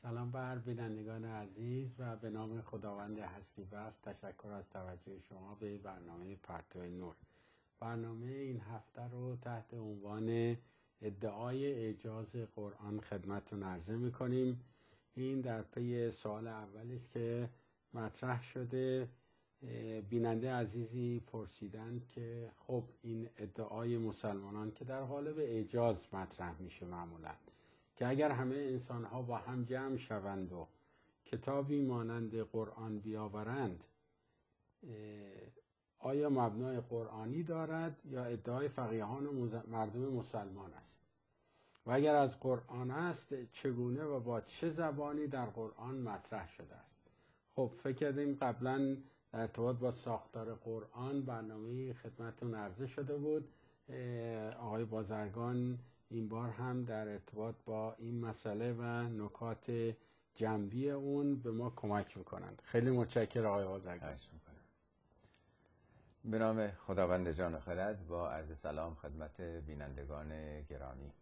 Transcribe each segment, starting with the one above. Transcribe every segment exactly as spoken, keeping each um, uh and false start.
سلام بر بینندگان عزیز و به نام خداوند هستی بخش تشکر از توجه شما به برنامه پرتو نور. برنامه این هفته رو تحت عنوان ادعای اعجاز قرآن خدمتتون عرضه می‌کنیم. این در پی سوال اولی است که مطرح شده. بیننده عزیزی پرسیدند که خب این ادعای مسلمانان که در قالب اعجاز مطرح میشه معمولا، که اگر همه انسان ها با هم جمع شوند و کتابی مانند قرآن بیاورند، آیا مبنای قرآنی دارد یا ادعای فقیهان و مردم مسلمان است؟ و اگر از قرآن است چگونه و با چه زبانی در قرآن مطرح شده است؟ خب فکر کردیم قبلا در ارتباط با ساختار قرآن برنامه خدمتتون عرضه شده بود. آقای بازرگان این بار هم در ارتباط با این مسئله و نکات جنبی اون به ما کمک میکنند. خیلی متشکرم آقای بازرگان. به نام خداوند جان و خرد با عرض سلام خدمت بینندگان گرامی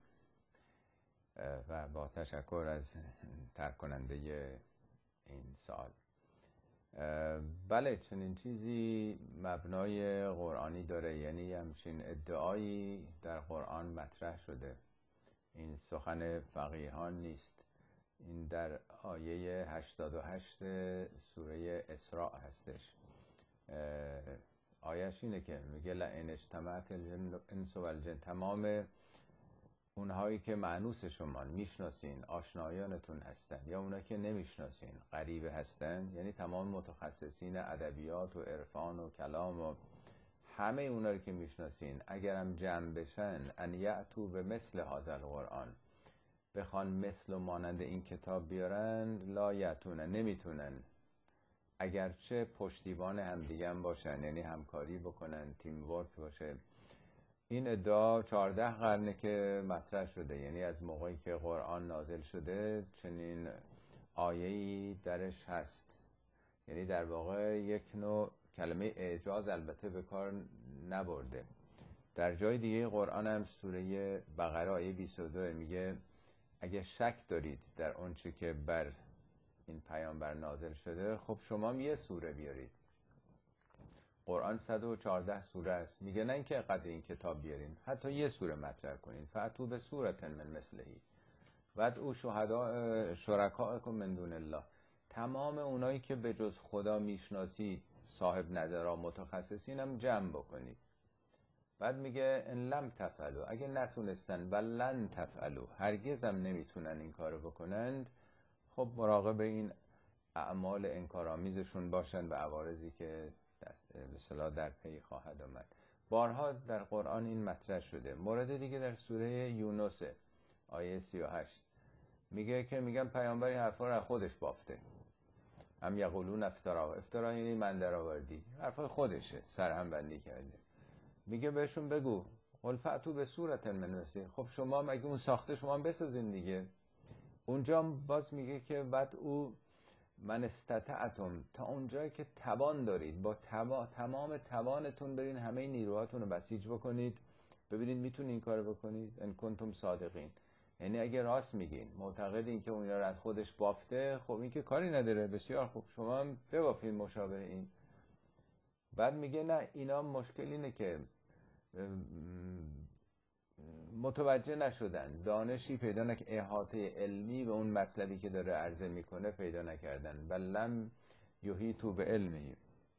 و با تشکر از طرح کننده این سوال. بله، چنین چیزی مبنای قرآنی داره، یعنی همچین ادعایی در قرآن مطرح شده. این سخن فقیهان نیست، این در آیه هشتاد و هشت سوره اسراء هستش. آیهش اینه که میگه لئن اجتمعت الانس والجن، تمام اونهایی که مأنوس شما میشناسین، آشنایانتون هستن، یا اونهایی که نمیشناسین، غریبه هستن، یعنی تمام متخصصین ادبیات و عرفان و کلام و همه اونها رو که میشناسین، اگرم جمع بشن ان یأتوا به مثل هذا القرآن، بخوان مثل و مانند این کتاب بیارن، لا یأتون، نمیتونن، اگرچه پشتیبان همدیگه هم باشن، یعنی همکاری بکنن، تیم ورک باشه. این ادعا چهارده قرنه که مطرح شده، یعنی از موقعی که قرآن نازل شده چنین آیه‌ای درش هست. یعنی در واقع یک نوع کلمه اعجاز البته به کار نبرده. در جای دیگه قرآن هم سوره بقره آیه بیست و دو میگه اگه شک دارید در اونچه که بر این پیامبر نازل شده، خب شما یه سوره بیارید. قرآن صد و چهارده سوره است، میگه نه اینکه قد این کتاب بیارین، حتی یه سوره مطرح کنین. فأتوا بسورة من مثله وادعوا شهداء شرکاءکم من دون الله. تمام اونایی که به جز خدا میشناسید، صاحب نظرها، متخصصین هم جمع بکنید. بعد میگه ان لم تفعلوا، اگه نتونستن، ولن تفعلوا، هرگز هم نمیتونن این کارو بکنند، خب مراقب این اعمال انکارآمیزشون باشن و عوارضی که به اصطلاح در پی خواهد آمد. بارها در قرآن این مطرح شده. مورد دیگه در سوره یونس آیه سی و هشت میگه که میگن پیامبری حرفا رو از خودش بافته. ام یقولون افترا، افترا یعنی من در آوردی، حرفای خودشه سرهم بندی کرده. میگه بهشون بگو قل فأتوا بسورة من مثله، خب شما مگه اون ساخته، شما هم بسازین دیگه. اونجا باز میگه که بعد او من استطعتم، تا اونجایی که توان دارید، با توا... تمام توانتون برین همه نیروهاتون رو بسیج بکنید، ببینید میتونید این کارو بکنید. ان کنتم صادقین، یعنی اگه راست میگین، معتقدین که اون رو از خودش بافته، خب این که کاری نداره، بسیار خوب، شما هم ببافین مشابه این. بعد میگه نه، اینا مشکل اینه که متوجه نشدن، دانشی پیدا نکردن، احاطه علمی به اون مطلبی که داره عرضه میکنه پیدا نکردن. ولم یحیطوا بعلمه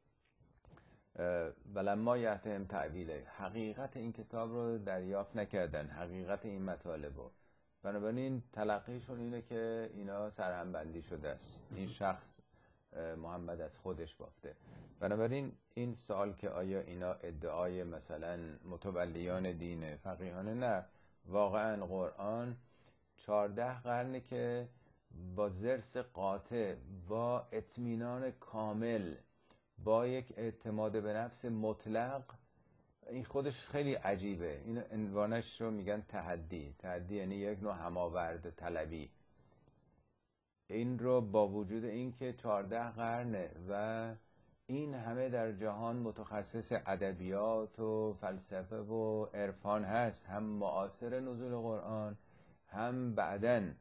ولما یأتهم تعویله، حقیقت این کتاب رو دریافت نکردن، حقیقت این مطالب رو. بنابراین تلقیشون اینه که اینا سرهم بندی شده است، این شخص محمد از خودش بافته. بنابراین این سوال که آیا اینا ادعای مثلا متولیان دین فقیهانه، نه، واقعا قرآن چهارده قرنه که با ضرس قاطع، با اطمینان کامل، با یک اعتماد به نفس مطلق، این خودش خیلی عجیبه. این عنوانش رو میگن تحدی. تحدی یعنی یک نوع هماورد طلبی. این رو با وجود این که چهارده قرنه و این همه در جهان متخصص ادبیات و فلسفه و عرفان هست، هم معاصر نزول قرآن، هم بعدن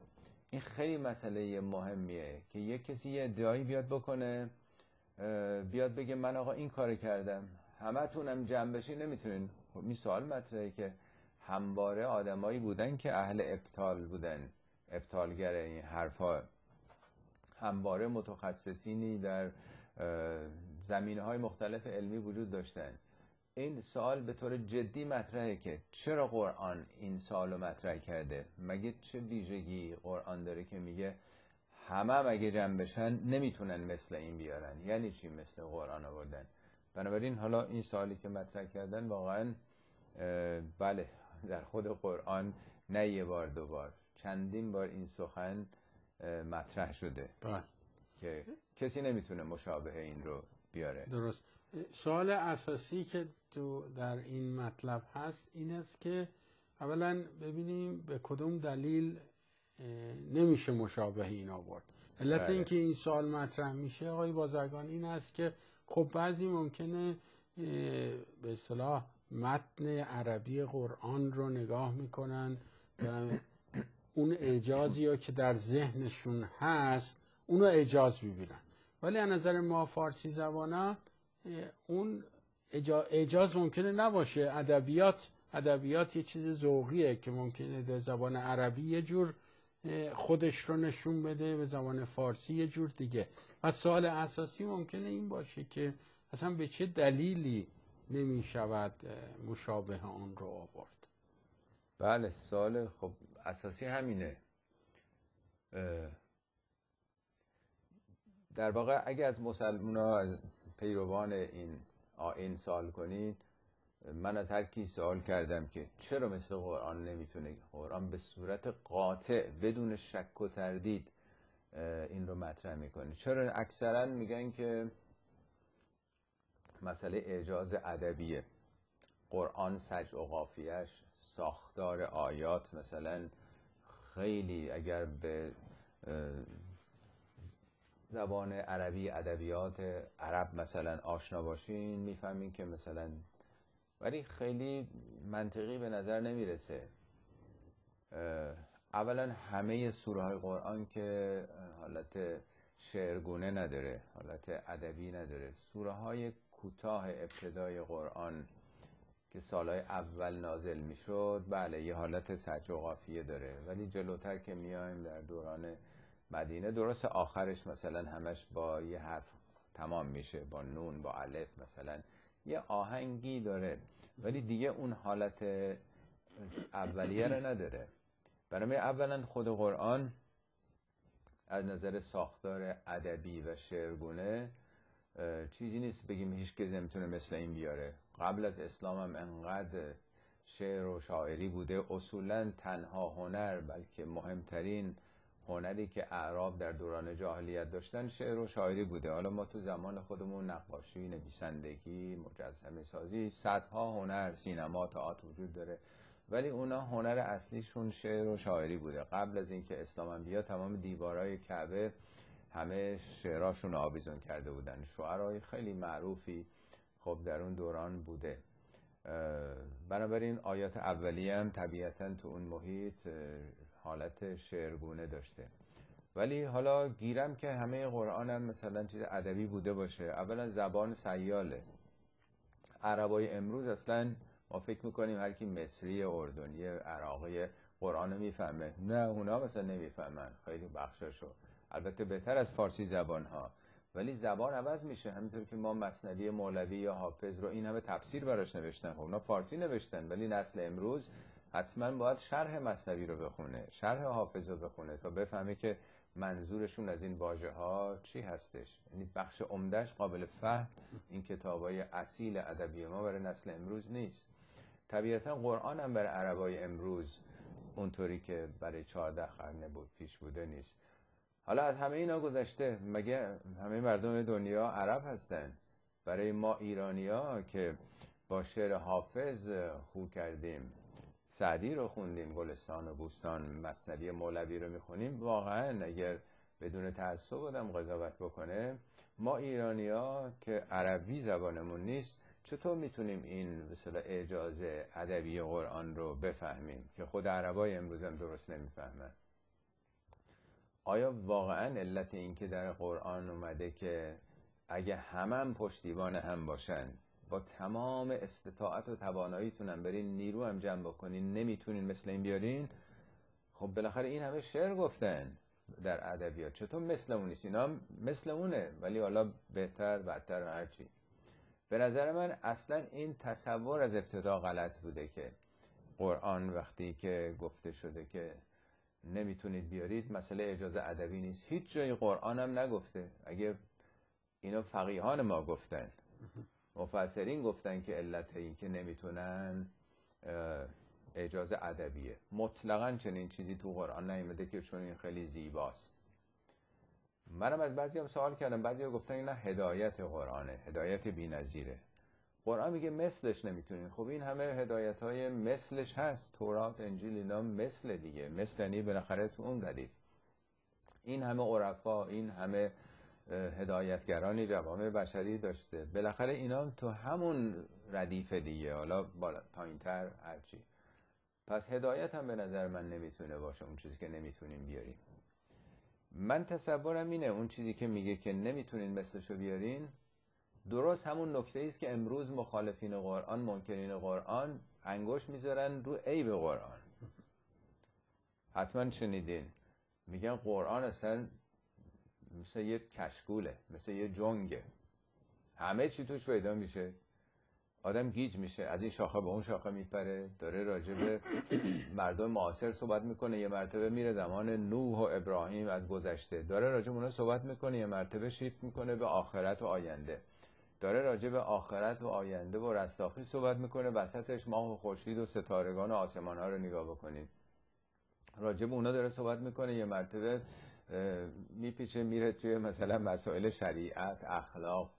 این خیلی مسئله مهمیه که یک کسی یه ادعایی بیاد بکنه، بیاد بگه من آقا این کار کردم، همه تونم جمع بشی نمیتونین. خب این سوال مطرحه که همواره آدمایی بودن که اهل ابطال بودن، ابطالگر این حرفا، همواره متخصصینی در زمینه‌های مختلف علمی وجود داشتن. این سوال به طور جدی مطرحه که چرا قرآن این سوالو مطرح کرده؟ مگه چه ویژگی قرآن داره که میگه همه مگه جمع بشن نمیتونن مثل این بیارن؟ یعنی چی مثل قرآن آوردن؟ بنابراین حالا این سوالی که مطرح کردن واقعا بله در خود قرآن نه یه بار دو بار چندین بار این سخن مطرح شده بله. که کسی نمیتونه مشابه این رو بیاره. درست. سوال اساسی که تو در این مطلب هست این است که اولا ببینیم به کدوم دلیل نمیشه مشابه این آورد. علت بله. این که این سوال مطرح میشه آقای بازرگان این است که خب بعضی ممکنه به اصطلاح متن عربی قرآن رو نگاه میکنن و اون اعجازی یا که در ذهنشون هست اونو اعجاز ببینن، ولی از نظر ما فارسی زبانان اون اعجاز ممکنه نباشه. ادبیات ادبیات یه چیز ذوقیه که ممکنه در زبان عربی یه جور خودش رو نشون بده، به زبان فارسی یه جور دیگه. و سوال اساسی ممکنه این باشه که اصلا به چه دلیلی نمی شود مشابه آن رو آورد. بله سوال خب اساسی همینه. در واقع اگه از مسلمان‌ها، از پیروان این آیین سوال کنید، من از هر کی سوال کردم که چرا مثل قرآن نمیتونه، قرآن به صورت قاطع بدون شک و تردید این رو مطرح میکنه، چرا؟ اکثرا میگن که مسئله اعجاز ادبیه. قرآن سجع و قافیه‌اش، ساختار آیات مثلا خیلی اگر به زبان عربی، ادبیات عرب مثلا آشنا باشین میفهمین که مثلا، ولی خیلی منطقی به نظر نمیرسه. اولا همه سوره های قرآن که حالت شعرگونه نداره، حالت ادبی نداره. سوره های کوتاه ابتدای قرآن که سالهای اول نازل میشد بله یه حالت سجع و قافیه داره، ولی جلوتر که میایم در دوران مدینه درست آخرش مثلا همش با یه حرف تمام میشه، با نون، با الف مثلا یه آهنگی داره، ولی دیگه اون حالت اولیه رو نداره. برای اولا خود قرآن از نظر ساختار ادبی و شعرگونه چیزی نیست بگیم هیچ کسی نمیتونه مثل این بیاره. قبل از اسلام هم انقدر شعر و شاعری بوده، اصولا تنها هنر بلکه مهمترین هنری که اعراب در دوران جاهلیت داشتن شعر و شاعری بوده. حالا ما تو زمان خودمون نقاشی، نویسندگی، مجسمه سازی، صدها هنر، سینما، تئاتر وجود داره، ولی اونا هنر اصلیشون شعر و شاعری بوده. قبل از اینکه اسلام هم بیاد تمام دیوارای کعبه همه شعراشون آویزون کرده بودن. شعرهای خیلی معروفی خب در اون دوران بوده. بنابراین آیات اولیه هم طبیعتاً تو اون محیط حالت شعرگونه داشته. ولی حالا گیرم که همه قرآن هم مثلا چیز ادبی بوده باشه. اولا زبان سیاله. عربای امروز اصلا ما فکر میکنیم هر کی مصری، اردنی، عراقی قرآن میفهمه. نه، اونا مثلا نمیفهمن خیلی بخشاشو، البته بهتر از فارسی زبان ها، ولی زبان عوض میشه. همینطور که ما مثنوی مولوی یا حافظ رو این همه تفسیر براش نوشتن، خب اونا فارسی نوشتن، ولی نسل امروز حتما باید شرح مثنوی رو بخونه، شرح حافظ رو بخونه تا بفهمه که منظورشون از این واژه ها چی هستش. یعنی بخش عمدهش قابل فهم این کتابای اصیل ادبی ما برای نسل امروز نیست. طبیعتا قرآن هم برای عربای امروز اونطوری که برای چهارده قرن بود پیش بوده نیست. حالا از همه اینا گذشته، مگه همه مردم دنیا عرب هستن؟ برای ما ایرانی‌ها که با شعر حافظ خو کردیم، سعدی رو خوندیم، گلستان و بوستان، مثنوی مولوی رو میخونیم، واقعا اگر بدون تعصب آدم قضاوت بکنه، ما ایرانی‌ها که عربی زبانمون نیست چطور میتونیم این به اصطلاح اعجاز ادبی قرآن رو بفهمیم که خود عربای امروز هم درست نمیفهمن؟ آیا واقعا علت این که در قرآن اومده که اگه همه هم پشتیبان هم باشن، با تمام استطاعت و تواناییتون هم برین نیرو هم جمع بکنین، نمیتونین مثل این بیارین؟ خب بالاخره این همه شعر گفتن در ادبیات، چطور مثل اون نیست؟ اینا هم مثل اونه ولی حالا بهتر بدتر و هرچی. به نظر من اصلا این تصور از ابتدا غلط بوده که قرآن وقتی که گفته شده که نمیتونید بیارید مسئله اجازه ادبی نیست. هیچ جای قرآن هم نگفته. اگه اینا فقیهان ما گفتن، مفسرین گفتن که علت این که نمیتونن اجازه ادبیه. مطلقاً چنین چیزی تو قرآن نیامده که چون این خیلی زیباست. منم از بعضی هم سوال کردم، بعضی هم گفتن نه هدایت قرآنه، هدایت بی‌نظیره. قرآن میگه مثلش نمیتونین. خب این همه هدایت های مثلش هست، تورات، انجیل، اینا مثل دیگه. مثل یعنی بالاخره تو اون ردیف این همه عرفا، این همه هدایتگرانی جوامع بشری داشته، بالاخره اینا تو همون ردیف دیگه، حالا بالا پایین‌تر هرچی. پس هدایت هم به نظر من نمیتونه باشه اون چیزی که نمیتونیم بیاریم. من تصورم اینه اون چیزی که میگه که نمیتونین مثلشو بیارین، درست همون نکته است که امروز مخالفین قرآن، منکرین قرآن انگشت میذارن رو عیب قرآن. حتما شنیدین میگن قرآن اصلا مثل یه کشکوله، مثل یه جنگه، همه چی توش پیدا میشه، آدم گیج میشه، از این شاخه به اون شاخه میپره. داره راجع به مردم معاصر صحبت میکنه، یه مرتبه میره زمان نوح و ابراهیم از گذشته، داره راجع به اونها صحبت میکنه، یه مرتبه شیفت میکنه به آخرت و آینده، داره راجع به آخرت و آینده و رستاخیز صحبت میکنه، وسطش ماه و خورشید و ستارگان و آسمان ها رو نگاه بکنید، راجع به اونا داره صحبت میکنه، یه مرتبه میپیچه میره توی مثلا مسائل شریعت، اخلاق.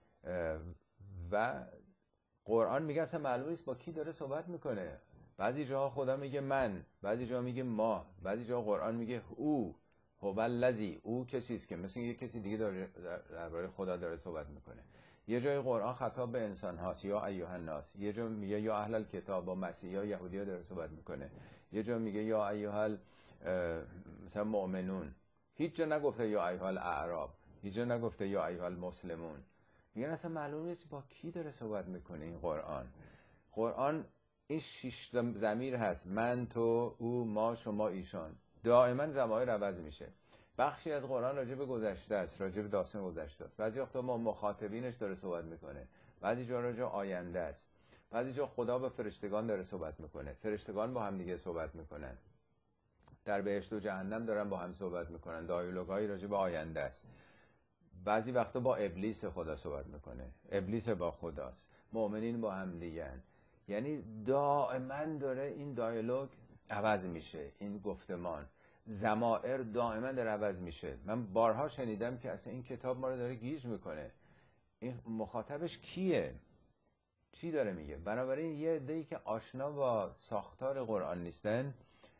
و قرآن میگه اصلا معلوم نیست با کی داره صحبت میکنه. بعضی جاها خدا میگه من، بعضی جاها میگه ما، بعضی جاها قرآن میگه او، هو الذی، او کسی است که مثل یه کسی دیگه داره درباره خدا داره صحبت میکنه. یه جای قرآن خطاب به انسان هاست، یا ایها الناس، یه جا میگه یا اهل الکتاب، با مسیحا یهودیا داره صحبت میکنه، یه جا میگه یا ایها مثلا مؤمنون، هیچ جا نگفته یا ایها الاعراب، هیچ جا نگفته یا ایها المسلمون. میگن اصلا معلوم نیست با کی داره صحبت میکنه این قرآن. قرآن این شش ضمیر هست، من، تو، او، ما، شما، ایشان، دائما ضمایر عوض میشه. بخشی از قرآن راجع به گذشته است، راجع به داستان گذشته است، بعضی وقتا ما مخاطبینش داره صحبت میکنه، بعضی جا راجع آینده است، بعضی جا خدا با فرشتگان داره صحبت میکنه، فرشتگان با هم دیگه صحبت میکنن، در بهشت و جهنم دارن با هم صحبت میکنن، دایالوگایی راجع به آینده است. بعضی وقتا با ابلیس خدا صحبت میکنه، ابلیس با خداست، مؤمنین با هم دیگن. یعنی دائما داره این دیالوگ عوض میشه، این گفتمان، ضمائر دائما داره عوض میشه. من بارها شنیدم که اصلا این کتاب ما رو داره گیج میکنه، این مخاطبش کیه، چی داره میگه. بنابراین یه عده‌ای که آشنا با ساختار قرآن نیستن،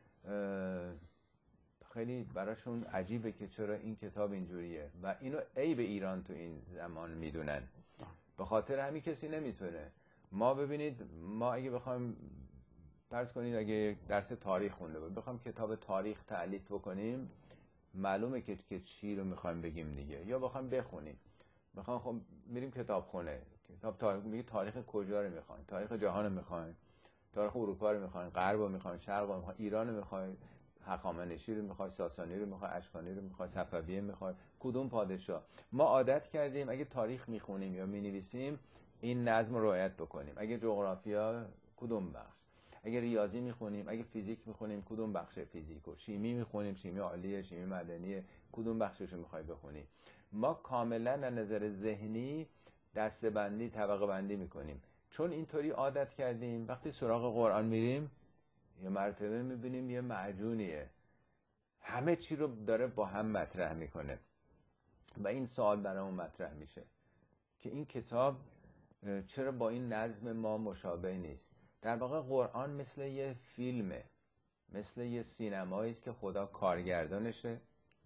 خیلی براشون عجیبه که چرا این کتاب اینجوریه و اینو عیب ایران تو این زمان میدونن. به خاطر همین کسی نمیتونه. ما ببینید، ما اگه بخوایم فرض کنید اگه درس تاریخ خونده بود، بخوایم کتاب تاریخ تألیف بکنیم، معلومه که که چی رو میخوایم بگیم دیگه، یا بخوایم بخونیم، بخوایم خب میریم کتابخونه، کتاب تاریخ میگه تاریخ کجا رو میخواین؟ تاریخ جهان رو میخواین؟ تاریخ اروپا رو میخواین؟ غرب رو میخواین؟ شرق رو میخواین؟ ایران رو میخواین؟ هخامنشی رو میخوای، ساسانی رو میخوای، اشکانی رو میخوای، صفویه میخوای، کدوم پادشاه؟ ما عادت کردیم اگه تاریخ میخونیم یا مینویسیم این نظم رو رعایت بکنیم. اگه جغرافیا کدوم بخش، اگه ریاضی میخونیم، اگه فیزیک میخونیم کدوم بخش فیزیکو، شیمی میخونیم، شیمی عالیه، شیمی مدنیه، کدوم بخششو میخوای بخونی. ما کاملا از نظر ذهنی دسته‌بندی، طبقه بندی میکنیم، چون اینطوری عادت کردیم. وقتی سراغ قرآن میریم یه مرتبه میبینیم یه معجونیه، همه چی رو داره با هم مطرح میکنه و این سوال برامون مطرح میشه که این کتاب چرا با این نظم ما مشابه نیست. در واقع قرآن مثل یه فیلمه، مثل یه سینمایی است که خدا کارگردانشه،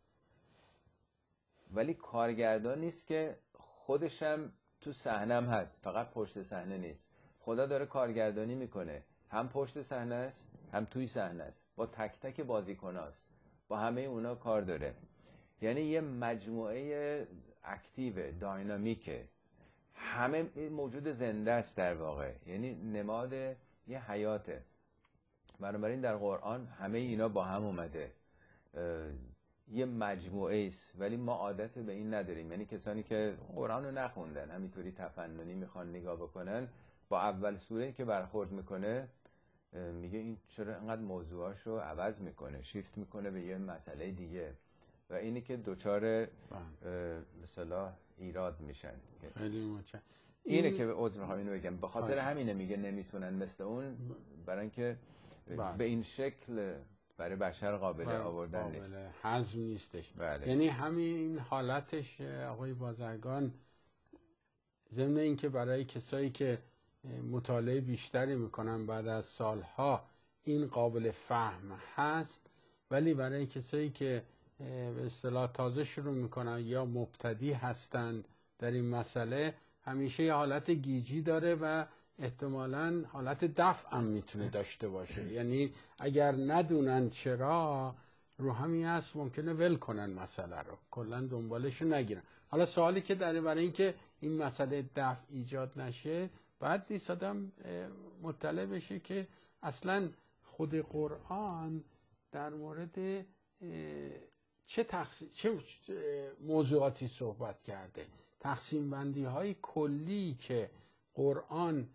ولی کارگردان نیست که خودشم تو صحنم هست، فقط پشت صحنه نیست. خدا داره کارگردانی میکنه، هم پشت صحنه است هم توی صحنه است، با تک تک بازیکناست، با همه اونا کار داره. یعنی یه مجموعه اکتیو داینامیکه، همه موجود زنده است در واقع، یعنی نماد یه حیاته. بنابراین در قرآن همه اینا با هم اومده، یه مجموعه است، ولی ما عادت به این نداریم. یعنی کسانی که قرآن رو نخوندن همینطوری تفننی میخوان نگاه بکنن، با اول سوره که برخورد میکنه میگه این چرا اینقدر موضوعاشو عوض میکنه، شیفت میکنه به یه مسئله دیگه، و اینی که دوچار مثلا ایراد میشن. خیلی مچه. اینه این... که عذر میخوام اینو بگم، به خاطر همینه میگه نمیتونن مثل اون، برای اینکه به این شکل برای بشر قابل آوردن نیست، قابل هضم نیستش. بله. یعنی همین حالتش آقای بازرگان، ضمن این که برای کسایی که مطالعه بیشتری میکنن بعد از سالها این قابل فهم هست، ولی برای کسایی که به اصطلاح تازه شروع میکنن یا مبتدی هستند در این مسئله، همیشه یه حالت گیجی داره و احتمالاً حالت دفع هم میتونه داشته باشه. یعنی اگر ندونن چرا، رو همین هست ممکنه ول کنن مسئله رو، کلا دنبالش رو نگیرن. حالا سوالی که داره برای اینکه این مسئله دفع ایجاد نشه، بعد نیست آدم مطلع بشه که اصلا خود قرآن در مورد چه, تقسیم، چه موضوعاتی صحبت کرده، تقسیم بندی های کلی که قرآن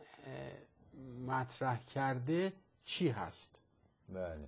مطرح کرده چی هست؟ بله.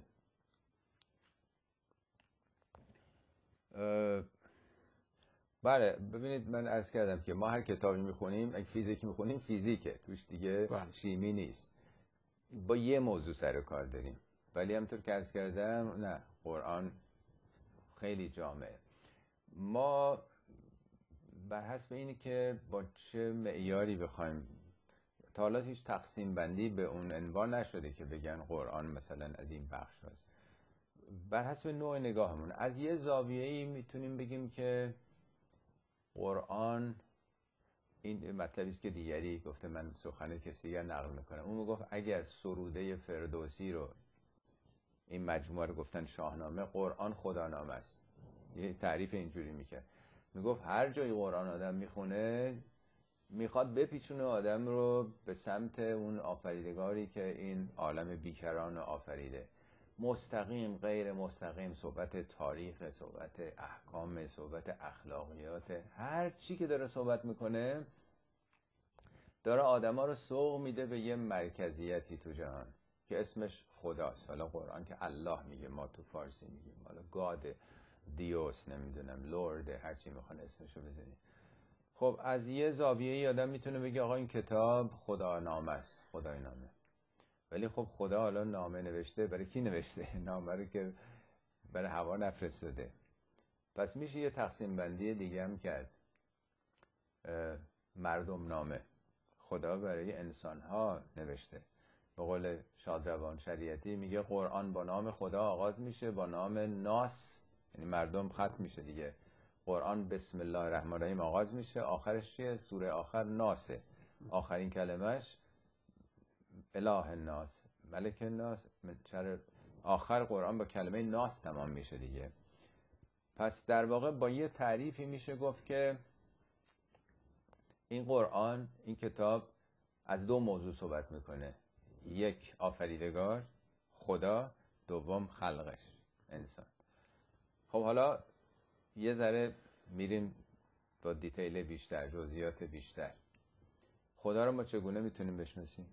بله ببینید، من عرض کردم که ما هر کتابی میخونیم، اگه فیزیک میخونیم فیزیکه، توش دیگه بله. شیمی نیست، با یه موضوع سر کار داریم. ولی همطور که عرض کردم نه، قرآن خیلی جامعه. ما بر حسب اینی که با چه معیاری بخوایم، تا حالا هیچ تقسیم بندی به اون عنوان نشده که بگن قرآن مثلا از این بخش هست. بر حسب نوع نگاهمون از یه زاویه‌ای میتونیم بگیم که قرآن، این مطلبی است که دیگری گفته، من سخن کسی دیگر نقل میکنم، اون میگفت اگر سروده فردوسی رو، این مجموعه رو گفتن شاهنامه، قرآن خدانامه است. یه تعریف اینجوری میکرد، میگفت هر جای قرآن آدم میخونه میخواد بپیچونه آدم رو به سمت اون آفریدگاری که این عالم بیکران آفریده. مستقیم، غیر مستقیم، صحبت تاریخ، صحبت احکام، صحبت اخلاقیات، هر چی که داره صحبت میکنه داره آدما رو سوق میده به یه مرکزیتی تو جهان که اسمش خداست. حالا قرآن که الله میگه، ما تو فارسی میگیم حالا گاد، دیوس، نمیدونم لورد، هر چی میخوان اسمشو بزنید. خب از یه زاویه آدم میتونه بگه آقا این کتاب خدا نامه است، خدای نامه. ولی خب خدا حالا نامه نوشته، برای کی نوشته؟ نامه رو که برای هوا نفرستاده. پس میشه یه تقسیم بندی دیگه هم کرد، مردم نامه، خدا برای انسان ها نوشته. به قول شادروان شریعتی میگه قرآن با نام خدا آغاز میشه، با نام ناس یعنی مردم ختم میشه دیگه. قرآن بسم الله الرحمن الرحیم آغاز میشه، آخرش چیه؟ سوره آخر ناسه، آخرین کلمش اله الناس، ملک الناس. چرا آخر قرآن با کلمه ناس تمام میشه دیگه؟ پس در واقع با یه تعریفی میشه گفت که این قرآن، این کتاب از دو موضوع صحبت میکنه، یک آفریدگار خدا، دوم خلقش انسان. خب حالا یه ذره میریم با دیتیل بیشتر، جزئیات بیشتر. خدا رو ما چگونه میتونیم بشناسیم؟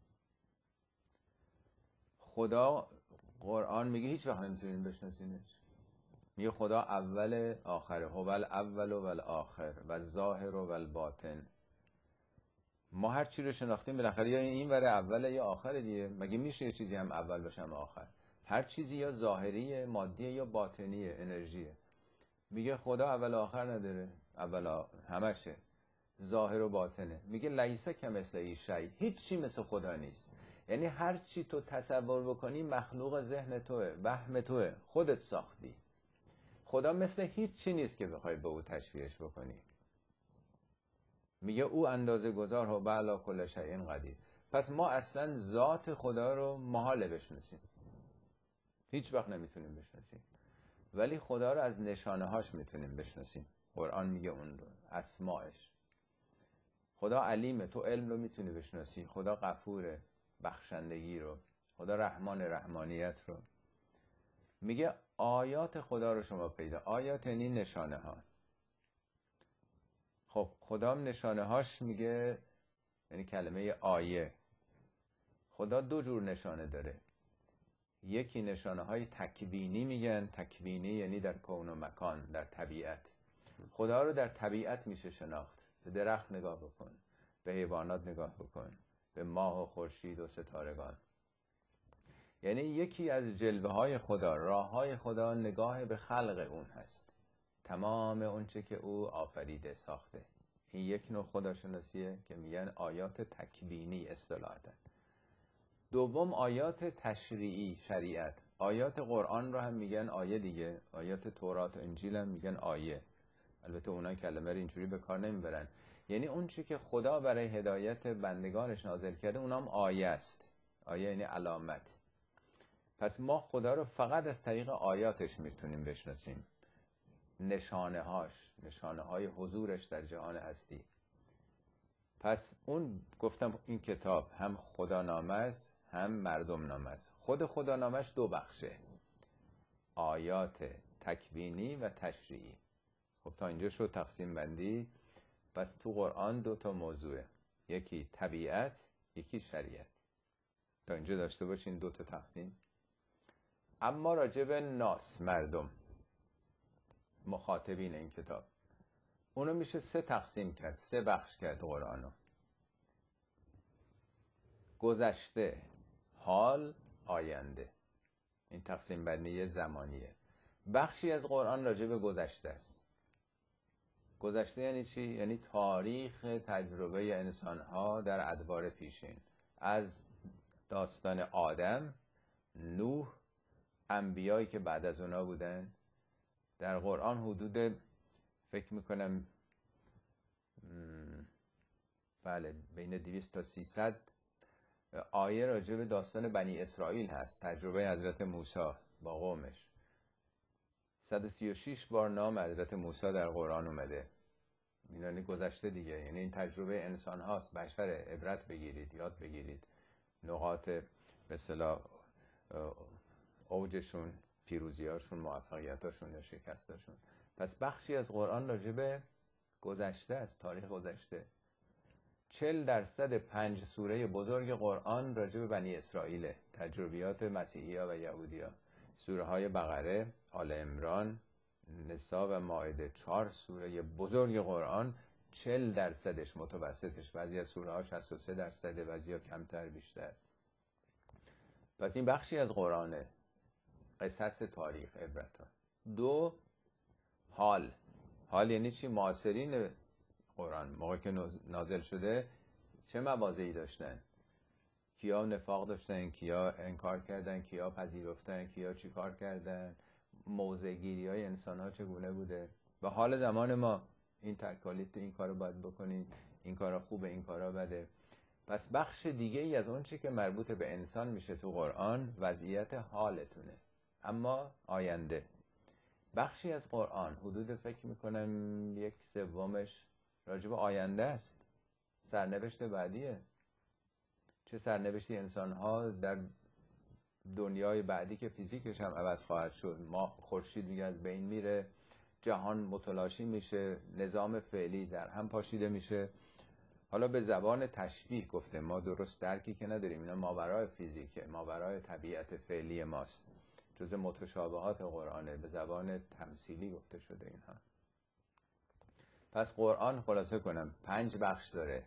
خدا، قرآن میگه هیچ وقت نمیتونیم بشناسیمش. میگه خدا اول آخره، هو الاول و الاخر و الظاهر و الباطن. ما هر چی رو شناختیم بالاخره یا این وره اوله یا آخره دیگه. مگه میشه یه چیزی هم اول باشه هم آخر؟ هر چیزی یا ظاهریه، مادیه، یا باطنیه، انرژیه. میگه خدا اول و آخر نداره، اول و همشه، ظاهر و باطنه. میگه لیس کمثله شیء، هیچ چی مثل خدا نیست. یعنی هر چی تو تصور بکنی مخلوق ذهن توه، وهم توه، خودت ساختی. خدا مثل هیچ چی نیست که بخوای به او تشبیهش بکنی. میگه او اندازه گذار و بعلا کل شیء قدیر. پس ما اصلا ذات خدا رو محاله بشناسیم، هیچ وقت نمیتونیم بشناسیم. ولی خدا رو از نشانه هاش میتونیم بشناسیم. قرآن میگه اون رو، اسماعش. خدا علیمه، تو علم رو میتونی بشناسی. خدا غفوره، بخشندگی رو. خدا رحمان، رحمانیت رو. میگه آیات خدا رو شما پیدا. آیات یعنی نشانه ها. خب خدا نشانه هاش میگه، یعنی کلمه آیه. خدا دو جور نشانه داره. یکی نشانه های تکوینی میگن. تکوینی یعنی در کون و مکان، در طبیعت. خدا رو در طبیعت میشه شناخت. به درخت نگاه بکن، به حیوانات نگاه بکن، به ماه و خورشید و ستارگان. یعنی یکی از جلوه های خدا، راه های خدا، نگاه به خلق اون هست. تمام اون چه که او آفریده، ساخته. این یک نوع خداشناسیه که میگن آیات تکوینی اصطلاحاً. دوم آیات تشریعی، شریعت. آیات قرآن رو هم میگن آیه دیگه. آیات تورات و انجیل هم میگن آیه. البته اونا کلمه رو اینجوری به کار نمیبرن. یعنی اون چی که خدا برای هدایت بندگانش نازل کرده اونام آیه است. آیه یعنی علامت. پس ما خدا رو فقط از طریق آیاتش میتونیم بشناسیم. نشانه هاش، نشانه های حضورش در جهان هستی. پس اون گفتم این کتاب هم خدا نامه است هم مردم نامه است. خود خدا نامش دو بخشه، آیات تکوینی و تشریعی. خب تا اینجا شد تقسیم بندی. پس تو قرآن دو تا موضوعه، یکی طبیعت، یکی شریعت. تا اینجا داشته باشین دو تا تقسیم. اما راجع به ناس، مردم، مخاطبین این کتاب، اونو میشه سه تقسیم کرد، سه بخش کرد قرآنو. گذشته، حال، آینده. این تقسیم بندی زمانیه. بخشی از قرآن راجع به گذشته است. گذشته یعنی چی؟ یعنی تاریخ تجربه انسان‌ها در ادوار پیشین، از داستان آدم، نوح، انبیایی که بعد از اونا بودن. در قرآن حدود فکر میکنم بله بین دویست تا سیصد آیه راجع به داستان بنی اسرائیل هست، تجربه حضرت موسی با قومش. صد و سی و شش بار نام حضرت موسی در قرآن اومده. یعنی گذشته دیگه، یعنی این تجربه انسان هاست، بشره. عبرت بگیرید، یاد بگیرید نقاط به اصطلاح اوجشون، پیروزیاشون، موفقیتاشون یا شکستاشون. پس بخشی از قرآن راجع به گذشته است، تاریخ گذشته. چهل درصد پنج سوره بزرگ قرآن راجع به بنی اسرائیل، تجربیات مسیحی ها و یهودی ها. سوره های بقره، آل عمران، نساء و مائده، چهار سوره بزرگ قرآن، چهل درصدش متوسطش، بعضی از سوره ها شصت و سه درصد، بعضی ها کمتر بیشتر. پس این بخشی از قرآنه، قصص تاریخ، عبرت ها. دو، حال. حال یعنی چی؟ معاصرین قرآن موقعی که نازل شده چه مواضعی داشتن؟ کیا نفاق داشتن، کیا انکار کردن، کیا پذیرفتن، کیا چی کار کردن، موضع گیری های انسان ها چگونه بوده. و حال زمان ما این تکالیف، این کارو باید بکنین، این کارا خوبه، این کارا بده. پس بخش دیگه ای از اون چی که مربوط به انسان میشه تو قرآن وضعیت حالتونه. اما آینده، بخشی از قرآن حدود فکر میکنم یک سومش راجب آینده است، سرنوشت بعدیه. چه سرنوشتی انسان ها در دنیای بعدی که فیزیکش هم عوض خواهد شد. ما خورشید میگه از بین میره، جهان متلاشی میشه، نظام فعلی در هم پاشیده میشه. حالا به زبان تشبیه گفته، ما درست درکی که نداریم، اینا ماورای فیزیکه، ماورای طبیعت فعلی ماست، جز متشابهات قرآنه، به زبان تمثیلی گفته شده اینها. پس قرآن خلاصه کنم پنج بخش داره: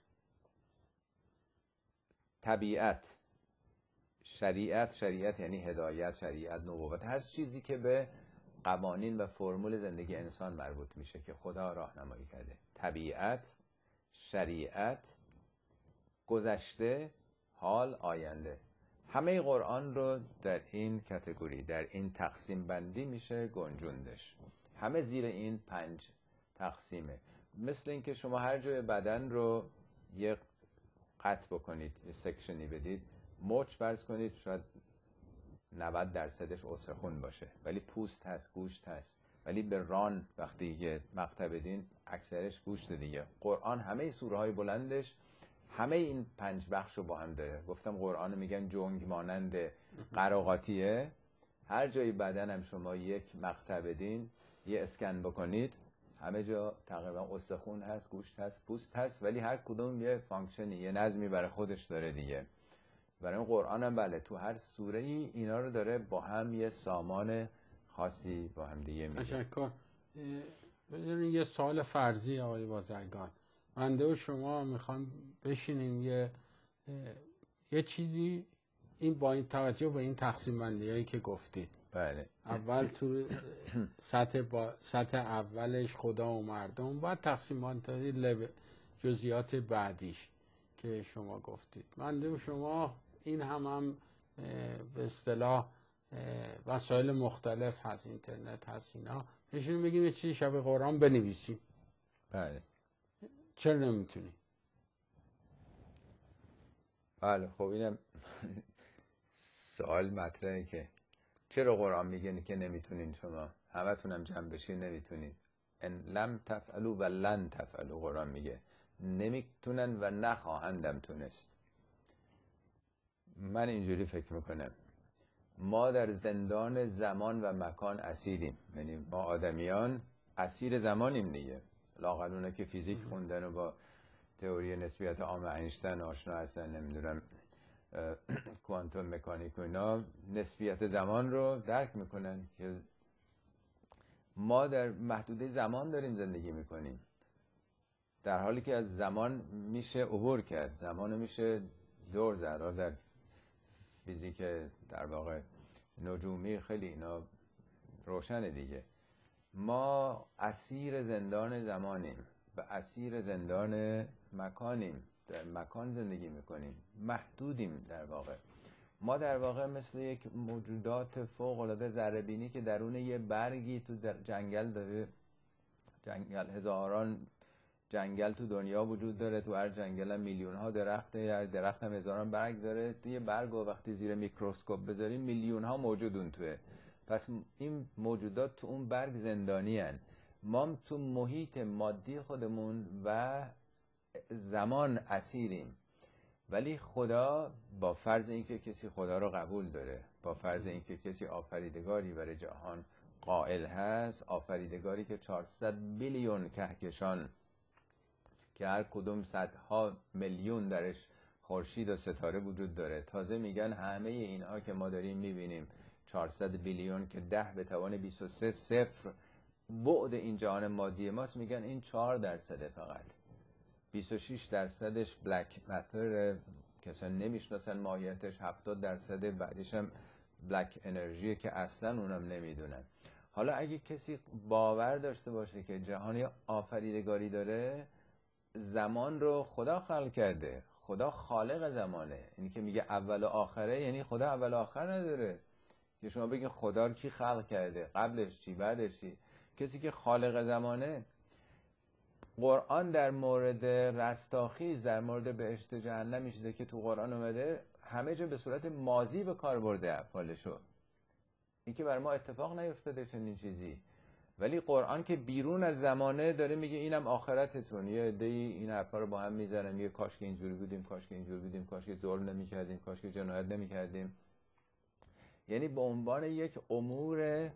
طبیعت، شریعت، شریعت یعنی هدایت، شریعت نبوت، هر چیزی که به قوانین و فرمول زندگی انسان مربوط میشه که خدا راهنمایی کرده. طبیعت، شریعت، گذشته، حال، آینده. همه قرآن رو در این کاتگوری، در این تقسیم بندی میشه گنجوندش. همه زیر این پنج تقسیمه. مثل اینکه شما هر جای بدن رو یک قطع بکنید، یه سکشنی بدید، موچ فرض کنید، شاید نود درصدش استخون باشه، ولی پوست هست، گوشت هست. ولی به ران وقتی که مقطع بدین اکثرش گوشت دیگه. قرآن همه سوره های بلندش همه این پنج بخش رو با هم داره. گفتم قرآن میگن جنگ مانند قراقاتیه. هر جایی بدن هم شما یک مقطع بدین، یه اسکن بکنید، همه جا تقریبا استخون هست، گوشت هست، پوست هست، ولی هر کدوم یه فانکشنی، یه نظمی برای خودش داره دیگه. برای این قرآن هم بله تو هر سوره ای اینا رو داره با هم یه سامان خاصی با هم دیگه میگه. تشکر. بذارین یه سوال فرضی آقای بازرگان، بنده و شما میخوام بشینیم یه یه چیزی، این با این توجه به این تقسیم بندی هایی که گفتید، بله اول تو سطح با سطح اولش خدا و مردم، بعد تقسیم بندی جزئیات بعدیش که شما گفتید. بنده و شما این هم هم به اصطلاح وسایل مختلف هست، اینترنت هست، اینا نشون بگیم یه چیزی شبیه قرآن بنویسیم. بله چرا نمیتونی؟ بله خب اینم سوال مطرحه که چرا قرآن میگه که نمیتونین شما؟ همتونم جمع بشین نمیتونین. ان لم تفعلوا و لن تفعلوا، قرآن میگه نمیتونن و نخواهندم تونست. من اینجوری فکر میکنم ما در زندان زمان و مکان اسیریم. یعنی ما آدمیان اسیر زمانیم دیگه. لااقل اونه که فیزیک خوندن و با تئوری نسبیت عام اینشتین آشنا هستن، نمیدونم کوانتوم مکانیک و اینا، نسبیت زمان رو درک میکنن که ما در محدوده زمان داریم زندگی میکنیم، در حالی که از زمان میشه عبور کرد، زمان میشه دور زد. در فیزیک در واقع نجومی خیلی اینا روشنه دیگه. ما اسیر زندان زمانیم و اسیر زندان مکانیم، در مکان زندگی میکنیم، محدودیم. در واقع ما در واقع مثل یک موجودات فوق العاده ذره بینی که درون یه برگی تو در جنگل داره، جنگل هزاران جنگل تو دنیا وجود داره، تو هر جنگل هم میلیون ها درخته، هر درخت هم هزاران برگ داره. تو یه برگ و وقتی زیر میکروسکوپ بذاریم میلیون ها موجود اون توه. پس این موجودات تو اون برگ زندانی هن. ما تو محیط مادی خودمون و زمان اسیریم. ولی خدا با فرض اینکه کسی خدا رو قبول داره، با فرض اینکه کسی آفریدگاری برای جهان قائل هست، آفریدگاری که چهارصد بیلیون کهکشان که هر کدوم صدها میلیون درش خورشید و ستاره وجود داره، تازه میگن همه اینها که ما داریم میبینیم چهارصد بیلیون که ده به توان بیست و سه صفر بعد این جهان مادی ماست، میگن این چهار درصده فقط، بیست و شش درصدش بلک ماتر کسان نمیشناسن ماهیتش، هفتاد درصد بعدش هم بلک انرژی که اصلا اونم نمیدونن. حالا اگه کسی باور داشته باشه که جهانی آفریدگاری داره، زمان رو خدا خلق کرده، خدا خالق زمانه. اینی که میگه اول و آخره، یعنی خدا اول و آخر نداره که شما بگین خدا رو کی خلق کرده، قبلش چی بعدش چی. کسی که خالق زمانه. قرآن در مورد رستاخیز، در مورد بهشت جهنم میشه که تو قرآن اومده همه جا به صورت ماضی به کار برده افعالشو. این که بر ما اتفاق نیفتاده چنین چیزی، ولی قرآن که بیرون از زمانه داره میگه اینم آخرتتون. یه عده‌ای این حرفا رو با هم میزنن، میگه کاش که اینجوری بودیم، کاش که اینجوری بودیم، کاش که ظلم نمی‌کردیم، کاش که جنایت نمی‌کردیم. یعنی به عنوان یک امور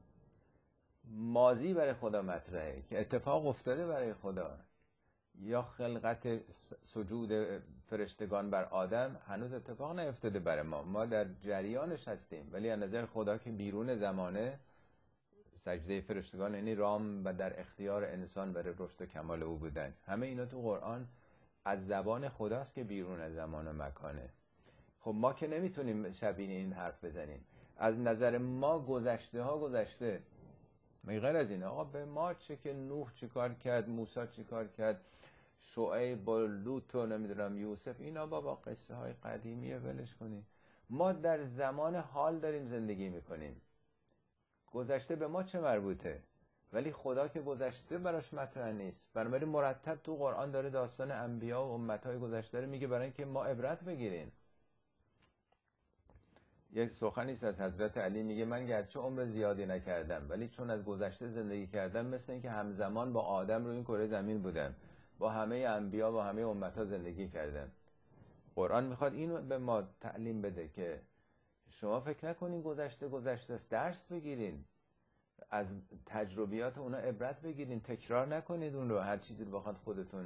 ماضی برای خدا مطرحه که اتفاق افتاده برای خدا. یا خلقت سجود فرشتگان بر آدم هنوز اتفاق نیفتاده برای ما، ما در جریانش هستیم، ولی از نظر خدا که بیرون زمانه، سجده فرشتگان یعنی رام و در اختیار انسان برای رشد و کمال او بودن. همه اینا تو قرآن از زبان خداست که بیرون از زمان و مکانه. خب ما که نمیتونیم شبیه این حرف بزنیم. از نظر ما گذشته ها گذشته، غیر از این آقا به ما چه که نوح چی کار کرد، موسی چی کار کرد، شعیب با لوط و نمیدونم یوسف، اینا بابا قصه های قدیمیه، ولش کنیم. ما در زمان حال داریم زندگی میکنیم. گذشته به ما چه مربوطه؟ ولی خدا که گذشته براش مطرح نیست. بنابراین مرتب تو قرآن داره داستان انبیا و امتهای گذشته رو میگه برای اینکه ما عبرت بگیریم. یک سخنی است از حضرت علی، میگه من گرچه عمر زیادی نکردم ولی چون از گذشته زندگی کردم مثل اینکه همزمان با آدم روی این کره زمین بودم، با همه انبیا و همه امتها زندگی کردم. قرآن میخواد اینو به ما تعلیم بده که شما فکر نکنین گذشته گذشته است، درس بگیرین از تجربیات اونا، عبرت بگیرین، تکرار نکنید اون رو، هر چیزی رو بخواد خودتون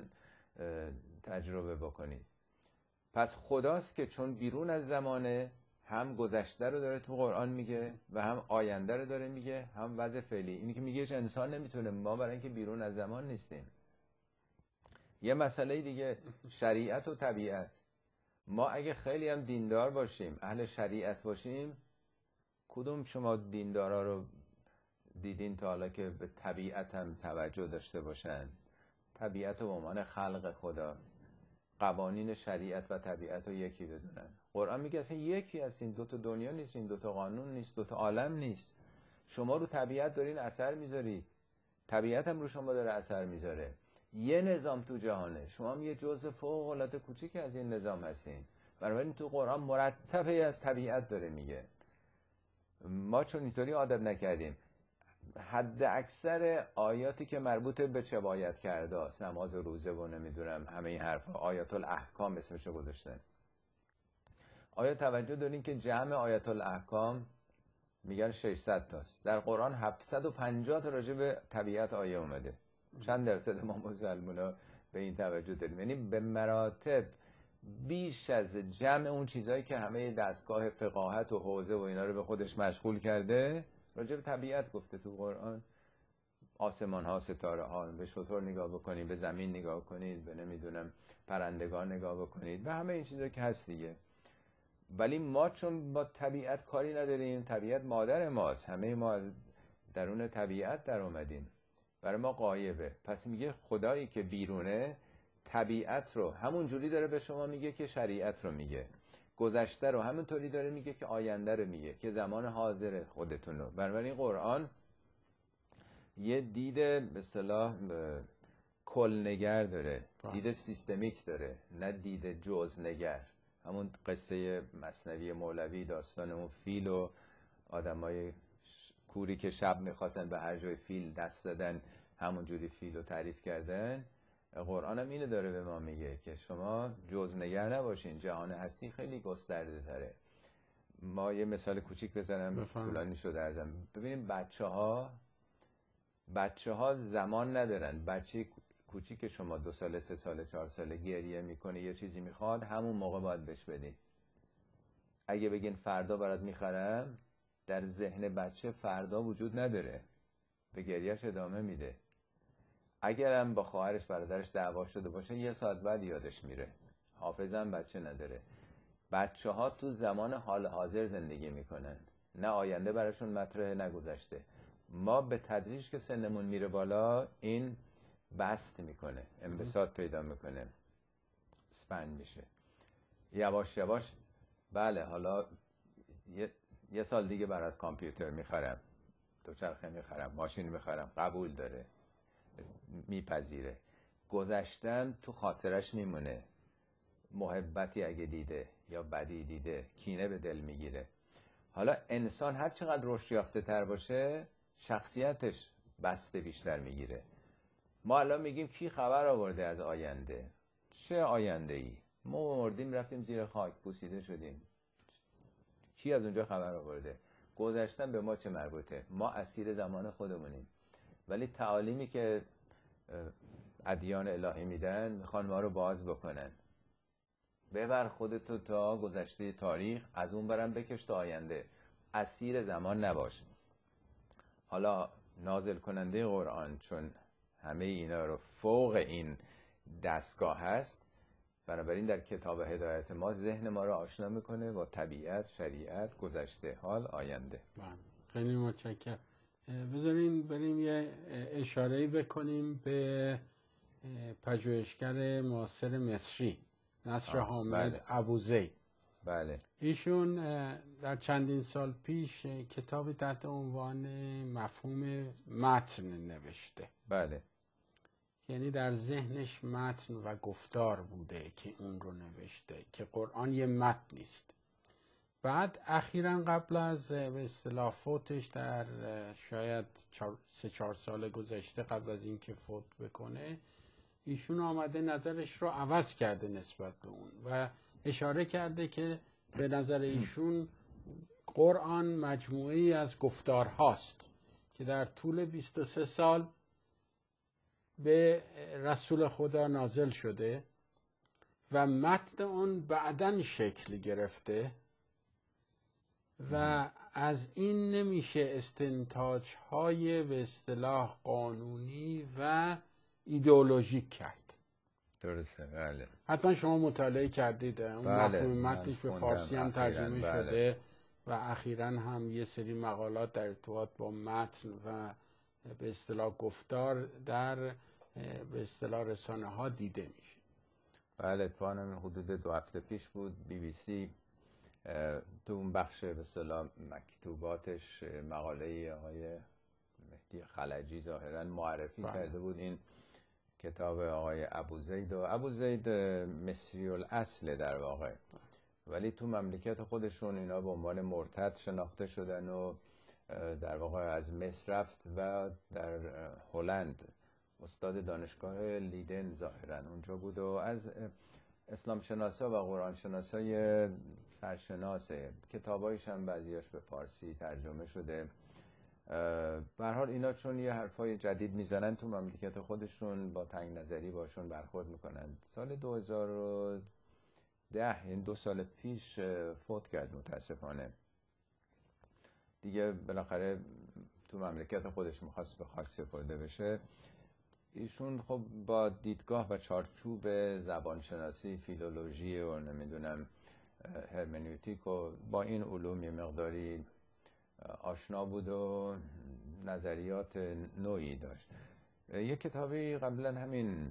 تجربه بکنید. پس خداست که چون بیرون از زمانه، هم گذشته رو داره تو قرآن میگه و هم آینده رو داره میگه، هم وضع فعلی. اینی که میگه انسان نمیتونه، ما برای اینکه بیرون از زمان نیستیم. یه مسئله دیگه، شریعت و طبیعت. ما اگه خیلی هم دیندار باشیم، اهل شریعت باشیم، کدوم شما دیندارا رو دیدین تا حالا که به طبیعت هم توجه داشته باشن؟ طبیعت و عنوان خلق خدا، قوانین شریعت و طبیعت رو یکی بدونن. قرآن میگه اصلا یکی هستین، دوتا دنیا نیستین، دوتا قانون نیست، دوتا عالم نیست. شما رو طبیعت دارین اثر میذارید، طبیعت هم رو شما داره اثر میذاره. یه نظام تو جهانه، شما هم یه جزء فوق العاده کوچیک از این نظام هستین. بنابراین تو قرآن مرتبه از طبیعت داره میگه. ما چون اینطوری عادت نکردیم، حد اکثر آیاتی که مربوط به چه باید کرده است، نماز و روزه و نمیدونم همه این حرفا، آیات الاحکام اسمشو گذاشتن. آیا توجه دارین که جمع آیات الاحکام میگن ششصد تاست، در قرآن هفتصد و پنجاه تا راجع به طبیعت آیه اومده. چند درصد ما مسلمونا به این توجه داریم؟ یعنی به مراتب بیش از جمع اون چیزایی که همه دستگاه فقاهت و حوزه و اینا رو به خودش مشغول کرده، راجع به طبیعت گفته تو قرآن. آسمان ها، ستاره ها، به شتر نگاه بکنید، به زمین نگاه کنید، به نمیدونم پرندگان نگاه بکنید و همه این چیزا که هست دیگه. ولی ما چون با طبیعت کاری نداریم، طبیعت مادر ماست، همه ما از درون طبیعت در اومدیم، برای ما غایبه. پس میگه خدایی که بیرونه، طبیعت رو همون جوری داره به شما میگه که شریعت رو میگه، گذشته رو همونطوری داره میگه که آینده رو میگه، که زمان حاضر خودتون رو. بنابراین قرآن یه دید به اصطلاح کلنگر داره، دید سیستمیک داره، نه دید جزنگر. همون قصه مثنوی مولوی، داستان اون فیل و آدمای کوری که شب میخواستن به هر جای فیل دست دادن، همون جوری فیل رو تعریف کردن. قرآن هم اینو داره به ما میگه که شما جزنگر نباشین، جهان هستی خیلی گسترده تره. ما یه مثال کوچیک بزنم، طولانی شده ازم. ببینیم بچه ها بچه ها زمان ندارن. بچه کوچیک شما دو ساله، سه ساله، چهار ساله گریه میکنه، یه چیزی میخواد، همون موقع باید بهش بدین. اگه بگین فردا برات میخرم، در ذهن بچه فردا وجود نداره، به گریهش ادامه میده. اگرم با خواهرش برادرش دعوا شده باشه، یه ساعت بعد یادش میره. حافظم بچه نداره. بچه ها تو زمان حال حاضر زندگی میکنن، نه آینده براشون مطرحه نه گذشته. ما به تدریج که سنمون میره بالا، این بست میکنه، انبساط پیدا میکنه، اسپند میشه. یواش یواش بله حالا یه, یه سال دیگه برات کامپیوتر میخرم، دوچرخه میخرم، ماشین میخرم، قبول داره، میپذیره. گذشتم تو خاطرش میمونه، محبتی اگه دیده یا بدی دیده، کینه به دل میگیره. حالا انسان هر چقدر رشد یافته تر باشه، شخصیتش بسته بیشتر میگیره. ما الان میگیم کی خبر آورده از آینده؟ چه آینده ای؟ ما مردیم رفتیم زیر خاک، پوسیده شدیم. کی از اونجا خبر آورده؟ گذشتن به ما چه مربوطه؟ ما اسیر زمان خودمونیم. ولی تعالیمی که ادیان الهی میدن، میخوان ما رو باز بکنن. ببر خودتو تا گذشته تاریخ، از اون برم بکش تا آینده، اسیر زمان نباش. حالا نازل کننده قرآن چون همه اینا رو فوق این دستگاه هست، بنابراین در کتاب هدایت ما ذهن ما رو آشنا میکنه با طبیعت، شریعت، گذشته، حال، آینده. خیلی متشکرم. بذارین بریم یه اشاره‌ای بکنیم به پژوهشگر معاصر مصری نصر حامد بله. ابوزید. بله. ایشون در چندین سال پیش کتابی تحت عنوان مفهوم متن نوشته. بله. یعنی در ذهنش متن و گفتار بوده که اون رو نوشته، که قرآن یه متن نیست، بعد اخیراً قبل از به اصطلاح فوتش در شاید سه چهار سال گذشته قبل از اینکه فوت بکنه، ایشون آمده نظرش رو عوض کرده نسبت به اون و اشاره کرده که به نظر ایشون قرآن مجموعه‌ای از گفتار هاست که در طول بیست و سه سال به رسول خدا نازل شده و متن اون بعداً شکل گرفته و از این نمیشه استنتاج های به اصطلاح قانونی و ایدئولوژیک کرد. درسته، بله. حتما شما مطالعه کردید، اون بله، مفهوم متنش به فارسی هم ترجمه بله. شده و اخیراً هم یه سری مقالات در ارتباط با متن و به اصطلاح گفتار در به اصطلاح رسانه ها دیده میشه. بله، اتفاقاً حدود دو هفته پیش بود بی بی سی تو اون بخش به اصطلاح مکتوباتش مقاله آقای مهدی خلجی ظاهراً معرفی بله. کرده بود این کتاب آقای ابوزید و ابوزید مصری الاصل در واقع، ولی تو مملکت خودشون اینا به عنوان مرتد شناخته شدن و در واقع از مصر رفت و در هلند استاد دانشگاه لیدن ظاهراً اونجا بود و از اسلام شناسا و قرآن شناسای سرشناسه، کتابایش هم بعضیاش به فارسی ترجمه شده. به هر حال اینا چون یه حرفای جدید میزنن تو مملکت خودشون با تنگ نظری باشون برخورد میکنن. سال دو هزار و ده، این دو سال پیش فوت کرد متاسفانه دیگه، بالاخره تو مملکت خودش میخواست به خاک سپرده بشه. ایشون خب با دیدگاه و چارچوب زبانشناسی، فیلولوژی و نمیدونم هرمنوتیک و با این علوم یه مقداری آشنا بود و نظریات نوعی داشت. یه کتابی قبلا همین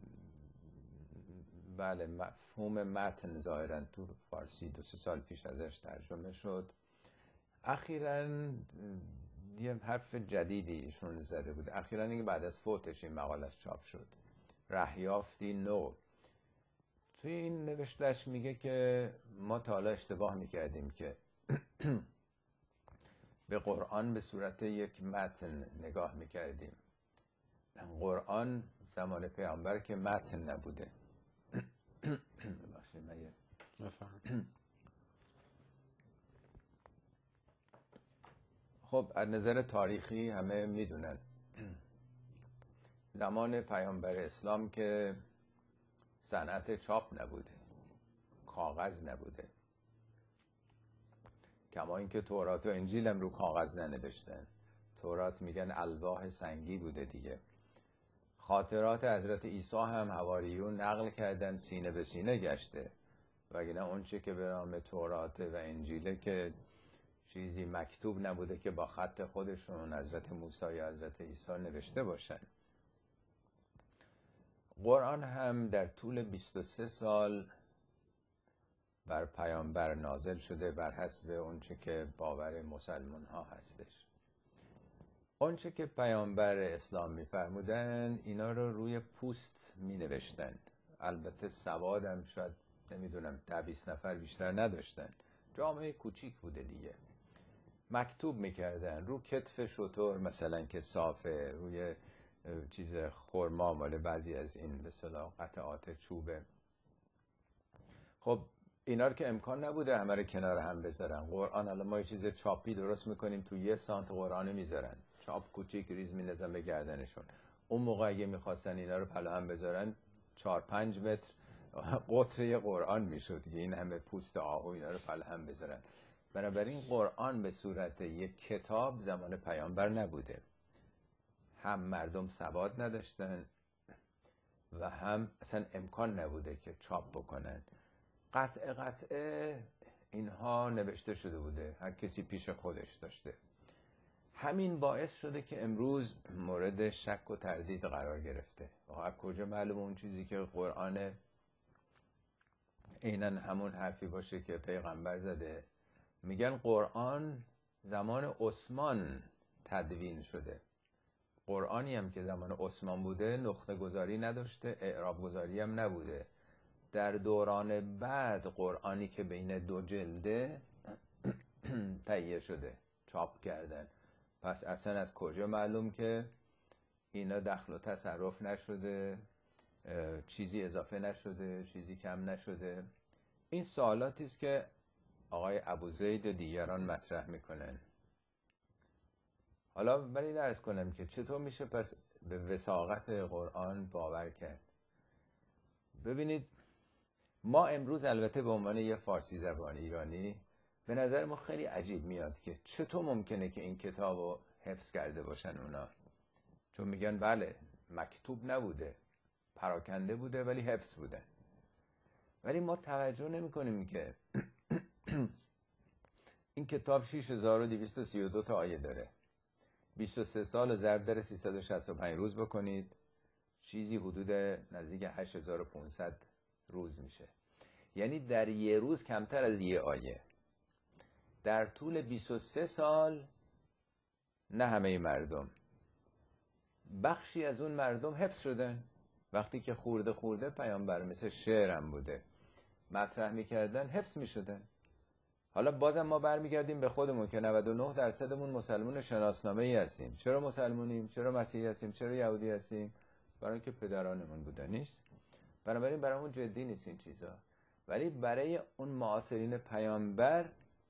بله مفهوم متن ظاهرا تو فارسی دو سه سال پیش ازش ترجمه شد. اخیراً یه حرف جدیدی ایشون زده بود، اخیراً اینکه بعد از فوتش این مقالش چاپ شد، رهیافتی نو. توی این نوشتهش میگه که ما تا حالا اشتباه میکردیم که به قرآن به صورت یک متن نگاه میکردیم. قرآن زمان پیامبر که متن نبوده. ببخشید من یه بفرمایید. خب از نظر تاریخی همه میدونن زمان پیامبر اسلام که صنعت چاپ نبوده، کاغذ نبوده، کما اینکه تورات و انجیل هم رو کاغذ ننوشتن. تورات میگن الواح سنگی بوده دیگه. خاطرات حضرت عیسی هم حواریون نقل کردن، سینه به سینه گشته، وگرنه اون چه که به نام تورات و انجیله که چیزی مکتوب نبوده که با خط خودشون حضرت موسی یا حضرت عیسی نوشته باشن. قرآن هم در طول بیست و سه سال بر پیامبر نازل شده بر حسب اون چه که باور مسلمان ها هستش. اون چه که پیامبر اسلام می‌فرمودن اینا رو روی پوست می نوشتن. البته سواد هم شاید نمیدونم ده بیست نفر بیشتر نداشتن، جامعه کوچیک بوده دیگه. مکتوب میکردن رو کتف شتر مثلا که صافه، روی چیز خرما مال بعضی از این به اصطلاح قطعات چوبه. خب اینا رو که امکان نبوده همه رو کنار هم بذارن. قرآن الان ما یه چیز چاپی درست میکنیم تو یه سانت قرآن میذارن، چاپ کوچیک ریز می‌نزن به گردنشون. اون موقع اگه میخواستن اینا رو پلو هم بذارن چهار پنج متر قطره قرآن میشد که این همه پوست آهو اینا رو پلو هم بذارن. بنابراین قرآن به صورت یک کتاب زمان پیامبر نبوده. هم مردم سواد نداشتن و هم اصلا امکان نبوده که چاپ بکنن. قطعه قطعه اینها نوشته شده بوده، هر کسی پیش خودش داشته. همین باعث شده که امروز مورد شک و تردید قرار گرفته. واقعا کجا معلوم اون چیزی که قرآن عیناً همون حرفی باشه که پیغمبر زده. میگن قرآن زمان عثمان تدوین شده. قرآنی هم که زمان عثمان بوده نقطه گذاری نداشته، اعراب گذاری هم نبوده. در دوران بعد قرآنی که بین دو جلده تهیه شده، چاپ کردن. پس اصلا از کجا معلوم که اینا دخل و تصرف نشده، چیزی اضافه نشده، چیزی کم نشده؟ این سوالاتی است که آقای ابوزید و دیگران مطرح میکنن. حالا ولی درس کنم که چطور میشه پس به وثاقت قرآن باور کرد. ببینید ما امروز البته به عنوان یه فارسی زبان ایرانی به نظر ما خیلی عجیب میاد که چطور ممکنه که این کتاب رو حفظ کرده باشن اونا، چون میگن بله مکتوب نبوده، پراکنده بوده ولی حفظ بوده. ولی ما توجه نمی کنیم که این کتاب شش هزار و دویست و سی و دو تا آیه داره. بیست و سه سال ضرب در سیصد و شصت و پنج روز بکنید، چیزی حدود نزدیک هشت هزار و پانصد روز میشه. یعنی در یه روز کمتر از یه آیه. در طول بیست و سه سال نه همه مردم، بخشی از اون مردم حفظ شدن. وقتی که خورده خورده پیامبر مثل شعرم بوده مطرح میکردن، حفظ میشدن. حالا بازم ما برمیگردیم به خودمون که نود و نه درصدمون مسلمان شناسنامه ای هستیم. چرا مسلمونیم؟ چرا مسیحی هستیم؟ چرا یهودی هستیم؟ برای اینکه پدرانمون بودن. نیست؟ بنابراین برامون جدی نیست این چیزا. ولی برای اون معاصرین پیامبر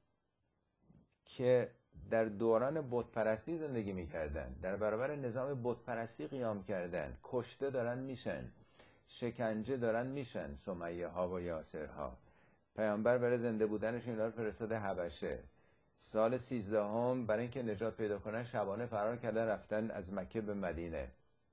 که در دوران بتپرستی زندگی میکردن، در برابر نظام بتپرستی قیام کردن، کشته دارن میشن، شکنجه دارن میشن، سمیه ها و یاسر ها. پیامبر برای زنده بودنش اینا رو فرستاده حبشه. سال سیزدهم برای اینکه نجات پیدا کنن شبانه فرار کردن رفتن از مکه به مدینه.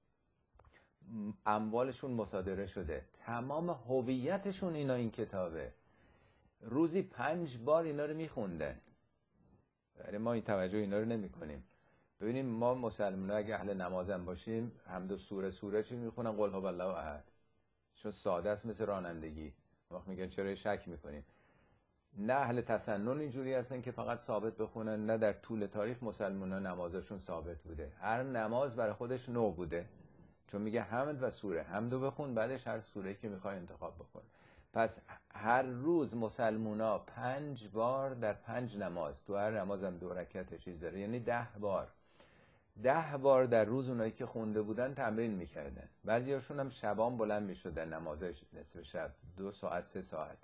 اموالشون مصادره شده، تمام هویتشون اینا این کتابه. روزی پنج بار اینا رو میخوندن. ولی ما این توجه اینا رو نمی کنیم. ببینیم ما مسلمان اگه اهل نمازم باشیم حمد و سوره سوره چی میخونن؟ قل هو الله احد. چون ساده است مثل رانندگی. وقت میگن چرا شک میکنیم؟ نه اهل تسنن اینجوری هستن که فقط ثابت بخونن، نه در طول تاریخ مسلمان ها نمازشون ثابت بوده. هر نماز برای خودش نوع بوده، چون میگه حمد و سوره، حمدو بخون بعدش هر سوره‌ای که میخوای انتخاب بکن. پس هر روز مسلمونا پنج بار در پنج نماز، تو هر نماز هم دو رکعت چیز داره، یعنی ده بار ده بار در روز اونایی که خونده بودن تمرین میکردن. بعضی هاشون هم شبان بلند میشدن نمازش نصف شب، دو ساعت سه ساعت.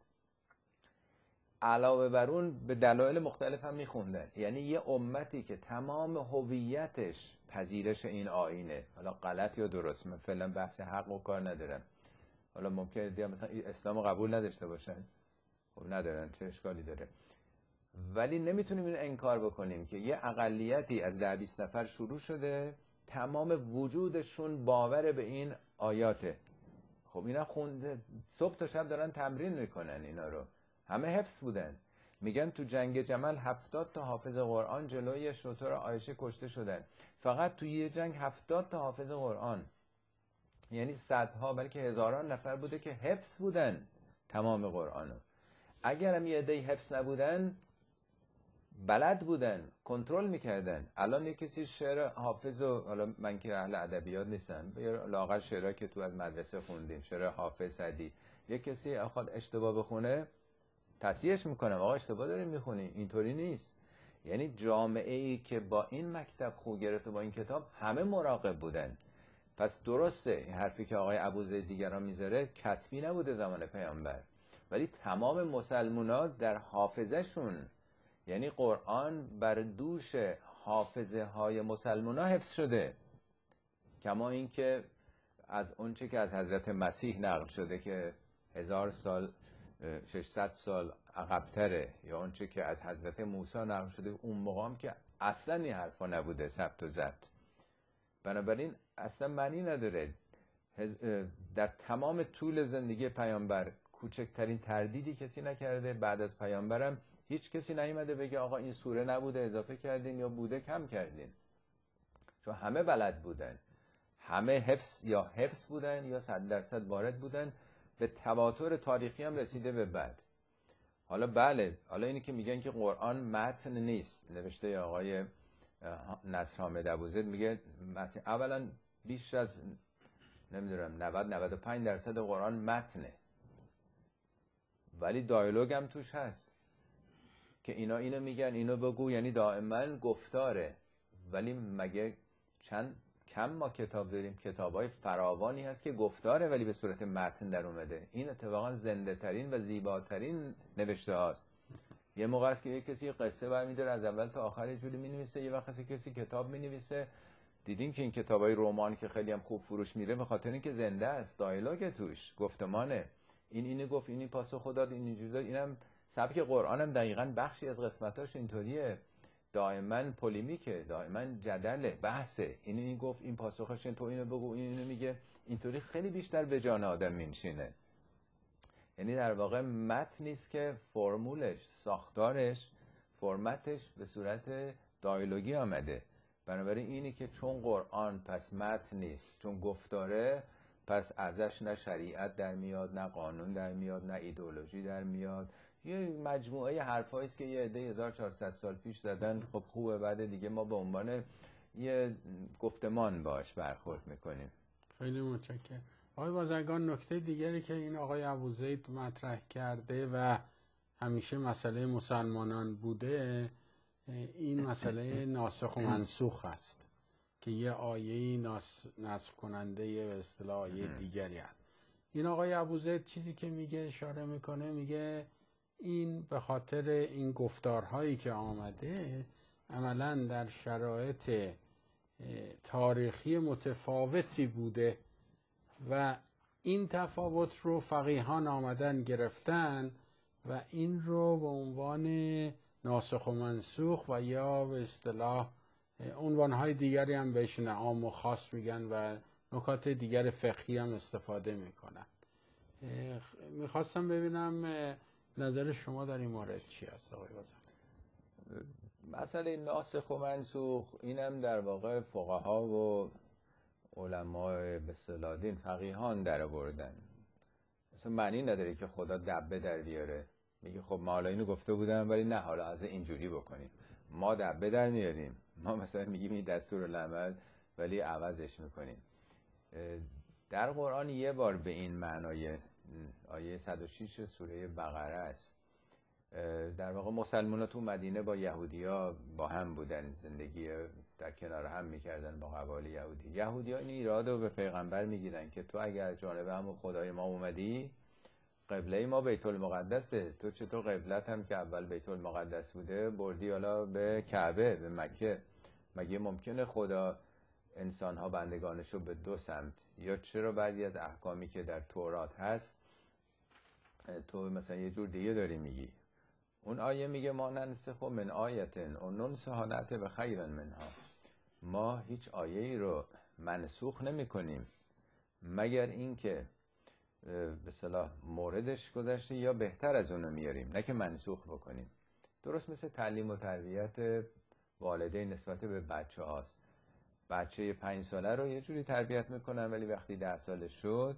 علاوه بر اون به دلایل مختلف هم میخوندن. یعنی یه امتی که تمام هویتش پذیرش این آیینه، حالا غلط یا درست، من فعلا بحث حق و کار ندارم. حالا ممکنه دیگه مثلا اسلام قبول نداشته باشن، خب ندارن، چه اشکالی داره؟ ولی نمیتونیم این انکار بکنیم که یه اقلیتی از ده بیست نفر شروع شده تمام وجودشون باور به این آیاته. خب اینا خونده صبح تا شب دارن تمرین میکنن اینا رو، همه حفظ بودن. میگن تو جنگ جمل هفتاد تا حافظ قرآن جلوی شتر عایشه کشته شدن. فقط تو یه جنگ هفتاد تا حافظ قرآن، یعنی صدها بلکه هزاران نفر بوده که حفظ بودن تمام قرآنو. اگر هم یه عده‌ای حفظ نبودن، بلد بودن، کنترل میکردن. الان یه کسی شعر حافظ و، حالا من که اهل ادبیات نیستم، لااقل شعرها که تو از مدرسه خوندیم، شعر حافظ سعدی، یه کسی اخواد اشتباه بخونه تصحیحش میکنم، آقا اشتباه داریم میخونی، اینطوری نیست. یعنی جامعه ای که با این مکتب خو گرفته، با این کتاب، همه مراقب بودن. پس درسته این حرفی که آقای ابوزید دیگران میذاره کتبی نبوده زمان پیامبر، ولی تمام مسلمونا در حافظهشون، یعنی قرآن بر دوش حافظه های مسلمونا حفظ شده. کما این که از اونچه که از حضرت مسیح نقل شده که هزار سال ششصد سال عقب‌تره، یا اونچه که از حضرت موسی نقل شده اون مقام که اصلا این حرفا نبوده ثبت و ضبط. بنابراین اصلا معنی نداره در تمام طول زندگی پیامبر کوچکترین تردیدی کسی نکرده. بعد از پیامبرم هیچ کسی نیامده بگه آقا این سوره نبوده اضافه کردین یا بوده کم کردین، چون همه بلد بودن، همه حفظ یا حفظ بودن یا صد درصد وارد بودن. به تواتر تاریخی هم رسیده به بعد. حالا بله، حالا اینی که میگن که قرآن متن نیست، نوشته آقای نصر حامد ابوزید میگه متن. اولا بیش از نمیدونم نود نود و پنج درصد قرآن متنه، ولی دایالوگ هم توش هست. که اینا اینو میگن اینو بگو، یعنی دائما گفتاره. ولی مگه چند کم ما کتاب داریم؟ کتابای فراوانی هست که گفتاره ولی به صورت متن در اومده. این اتفاقا زنده ترین و زیباترین نوشته هاست. یه موقع است که یه کسی قصه برمی‌داره از اول تا آخر یه جوری می‌نویسه، یه وقت هست کسی کتاب می‌نویسه. دیدین که این کتابای رمان که خیلی هم خوب فروش میره به خاطر اینکه زنده است، دیالوگ توش، گفتمانه. این اینو گفت، اینی پاسخ داد، این اینجوری داد. اینم سبک قرآن هم دقیقاً بخشی از قسمتاش اینطوریه. دائما پلیمیکه، دائما جدله، بحثه. این این گفت، این پاسخش، تو اینو بگو، این اینو میگه. اینطوری خیلی بیشتر به جان آدم میشینه. یعنی در واقع متن نیست که فرمولش، ساختارش، فرمتش به صورت دیالوگی آمده. بنابراین اینی که چون قرآن پس متن نیست، چون گفتاره پس ازش نه شریعت در میاد، نه قانون در میاد، نه ایدئولوژی در میاد. یه مجموعه حرفایی است که یه عده هزار و چهارصد سال پیش زدن. خب خوبه، بعد دیگه ما به عنوان یه گفتمان باش برخورد میکنیم. خیلی متشکرم. آقای بازرگان، نکته دیگری که این آقای ابوزید مطرح کرده و همیشه مسئله مسلمانان بوده، این مسئله ناسخ و منسوخ است که یه آیه نسخ کننده به اصطلاح آیه دیگری است. این آقای ابوزید چیزی که میگه، اشاره میکنه، میگه این به خاطر این گفتارهایی که آمده عملاً در شرایط تاریخی متفاوتی بوده و این تفاوت رو فقیهان آمدن گرفتن و این رو به عنوان ناسخ و منسوخ و یا به اصطلاح عنوانهای دیگری هم بهش عام و خاص میگن و نکات دیگر فقهی هم استفاده میکنن. میخواستم ببینم نظر شما در این مورد چی است آقای بازرگان؟ مسئله ناسخ و منسوخ اینم در واقع فقها و علمای به اصطلاح دین، فقیهان در آوردن. اصلا معنی نداره که خدا دبه در بیاره، میگه خب ما حالا اینو گفته بودم ولی نه، حالا از اینجوری بکنیم. ما دبه در میاریم، ما مثلا میگیم این دستورالعمل ولی عوضش میکنیم. در قرآن یه بار به این معنای آیه صد و شش سوره بقره است. در واقع مسلمان‌ها تو مدینه با یهودی‌ها با هم بودن، زندگی در کنار هم میکردن با قبایل یهودی. یهودی‌ها این ایراد رو به پیغمبر میگیرن که تو اگر جانب همون خدای ما اومدی، قبله ما بیت المقدسه، تو چطور قبلت هم که اول بیت المقدس بوده بردی حالا به کعبه، به مکه؟ مگه ممکنه خدا انسان‌ها بندگانشو به دو سمت، یا چرا بعضی از احکامی که در تورات هست تو مثلا یه جور دیگه داری میگی؟ اون آیه میگه ما ننسخ من آیتن و ننسخ نأتی بخیر منها. ما هیچ آیه ای رو منسوخ نمی کنیم مگر اینکه به صلاح موردش گذشته یا بهتر از اونو میاریم، نه که منسوخ بکنیم. درست مثل تعلیم و تربیت والدین نسبت به بچه هاست. بچه پنج ساله رو یه جوری تربیت میکنن ولی وقتی ده ساله شد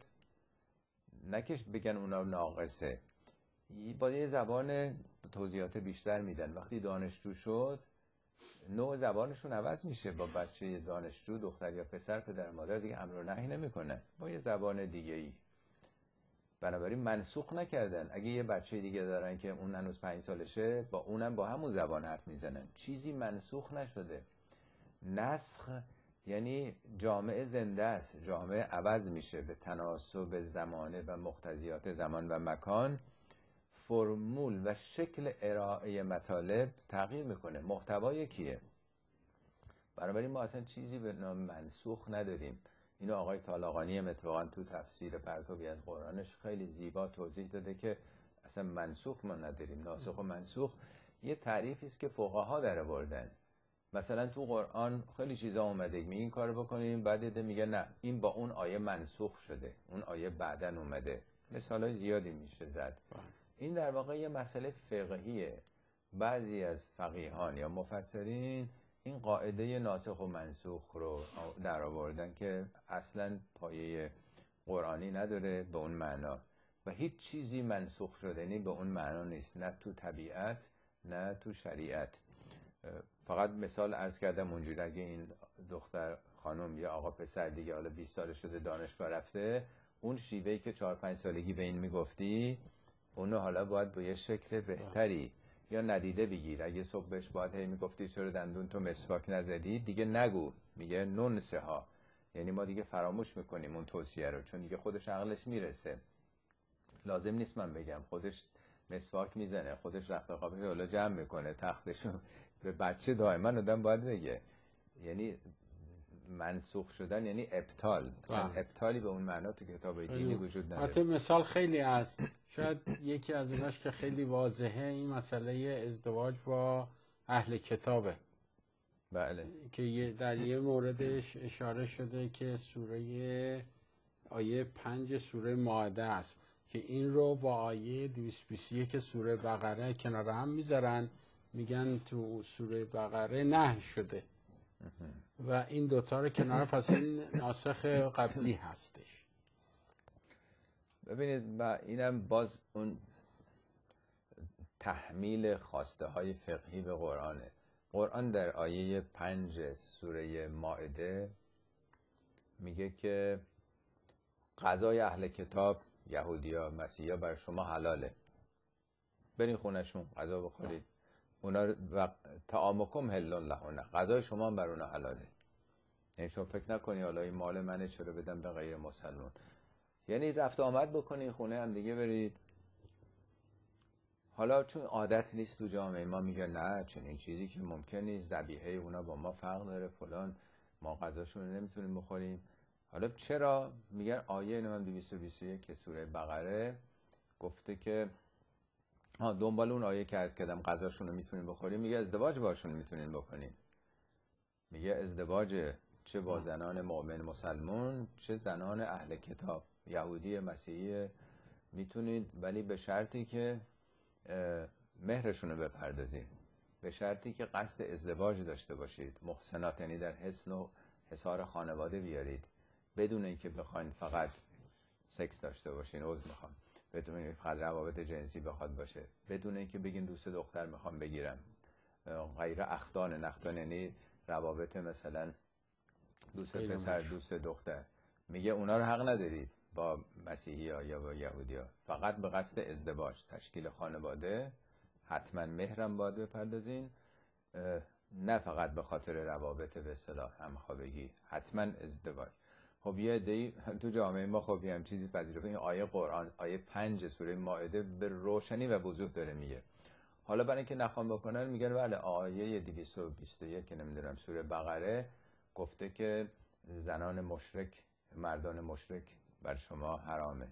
نکش بگن اونا ناقصه، با یه زبان توضیحات بیشتر میدن. وقتی دانشجو شد نوع زبانشون عوض میشه، با بچه دانشجو دختر یا پسر پدر مادر دیگه امر و نهی نمیکنن، با یه زبان دیگه ای. بنابراین منسوخ نکردن. اگه یه بچه دیگه دارن که اون هنوز پنج سالشه، با اونم با همون زبان حرف میزنن، چیزی منسوخ نشده. نسخ یعنی جامعه زنده است، جامعه عوض میشه به تناسب زمانه و مقتضیات زمان و مکان. فرمول و شکل ارائه مطالب تغییر میکنه، محتوا یکیه. بنابراین ما اصلا چیزی به نام منسوخ نداریم. اینو آقای طالقانی هم اتفاقا تو تفسیر پرتوی از قرآنش خیلی زیبا توضیح داده که اصلا منسوخ ما نداریم. ناسخ و منسوخ یه تعریفی است که فقها در آوردن. مثلا تو قرآن خیلی چیزا اومده میگه این کارو بکنیم، بعد میگه نه این با اون آیه منسوخ شده، اون آیه بعدن اومده. مثالای زیادی میشه زد. این در واقع یه مسئله فقهیه. بعضی از فقیهان یا مفسرین این قاعده ناسخ و منسوخ رو در آوردن که اصلا پایه قرآنی نداره به اون معنا و هیچ چیزی منسوخ شدنی به اون معنا نیست، نه تو طبیعت نه تو شریعت. فقط مثال عرض کردم اونجوری اگه این دختر خانم یا آقا پسر دیگه حالا بیست سال شده دانشگاه رفته، اون شیوهی که چهار پنج سالگی به این میگفتی اونو حالا باید با یه شکل بهتری یا ندیده بگیر. اگه صبح بهش باید هی میگفتی چرا دندون تو مسواک نزدی، دیگه نگو. میگه ننسه ها، یعنی ما دیگه فراموش میکنیم اون توصیه رو، چون دیگه خودش عقلش میرسه. لازم نیست من بگم، خودش مسواک میزنه، خودش رخت خوابش رو حالا جمع میکنه، تختشو. به بچه دائما آدم باید بگه. یعنی منسوخ شدن یعنی ابطال. اصلا ابطالی به اون معنا تو کتاب دینی وجود نداره. البته مثال خیلی هست، شاید یکی از اوناش که خیلی واضحه این مسئله ازدواج با اهل کتابه. بله. که در یه موردش اشاره شده که سوره آیه پنج سوره مائده است که این رو با آیه دویست و بیست و یک سوره بقره کنار هم میذارن، میگن تو سوره بقره نهی شده و این دوتا رو کنار، پس این ناسخ قبلی هستش. ببینید و اینم باز اون تحمیل خواسته های فقهی به قرآنه. قرآن در آیه پنج سوره مائده میگه که غذای اهل کتاب، یهودیا، مسیحیا بر شما حلاله، برین خونشون غذا بخورید. اونا و طعامکم حل لهن، غذای شما هم بر اونا حلاله. یعنی شما فکر نکنی حالا این مال منه چرا بدم به غیر مسلمان. یعنی رفت آمد بکنی خونه هم دیگه برید. حالا چون عادت نیست تو جامعه ما، میگه نه چنین چیزی که ممکن نیست، ذبیحه اونا با ما فرق داره فلان، ما غذاشون رو نمیتونیم بخوریم. حالا چرا؟ میگن آیه نمیم دویست و بیست و یک که سوره بقره گفته که ها دنبال اون آیه که عرض کردم غذاشون رو میتونیم بخوریم، میگه ازدواج باشون میتونیم بکنیم. میگه ازدواج چه با زنان مؤمن مسلمون چه زنان اهل کتاب یهودی مسیحی میتونید، ولی به شرطی که مهرشون رو بپردازید، به شرطی که قصد ازدواج داشته باشید، محسنات، یعنی در حسن و حصار خانواده بیارید، بدون اینکه بخواین فقط سکس داشته باشین، عذر میخوام، بدون اینکه فقط روابط جنسی بخواد باشه، بدون اینکه بگین دوست دختر میخوام بگیرم، غیر اختان نختان، یعنی روابط مثلا دوست پسر دوست دختر. میگه اونا رو حق ندارید با مسیحی ها یا با یهودی ها، فقط به قصد ازدواج، تشکیل خانواده، حتما مهرم باید بپردازین، نه فقط به خاطر روابط به اصطلاح همخوابگی، حتما ازدواج. خب یه عده‌ای تو جامعه ما خب هم چیزی پذیرفته. این آیه قرآن آیه پنج سوره مائده به روشنی و وضوح داره میگه. حالا برای اینکه نخوام بکنن میگن بله آیه دویست و بیست و یک که نمیدونم سوره بقره گفته که زنان مشرک، مردان مشرک بر شما حرامه.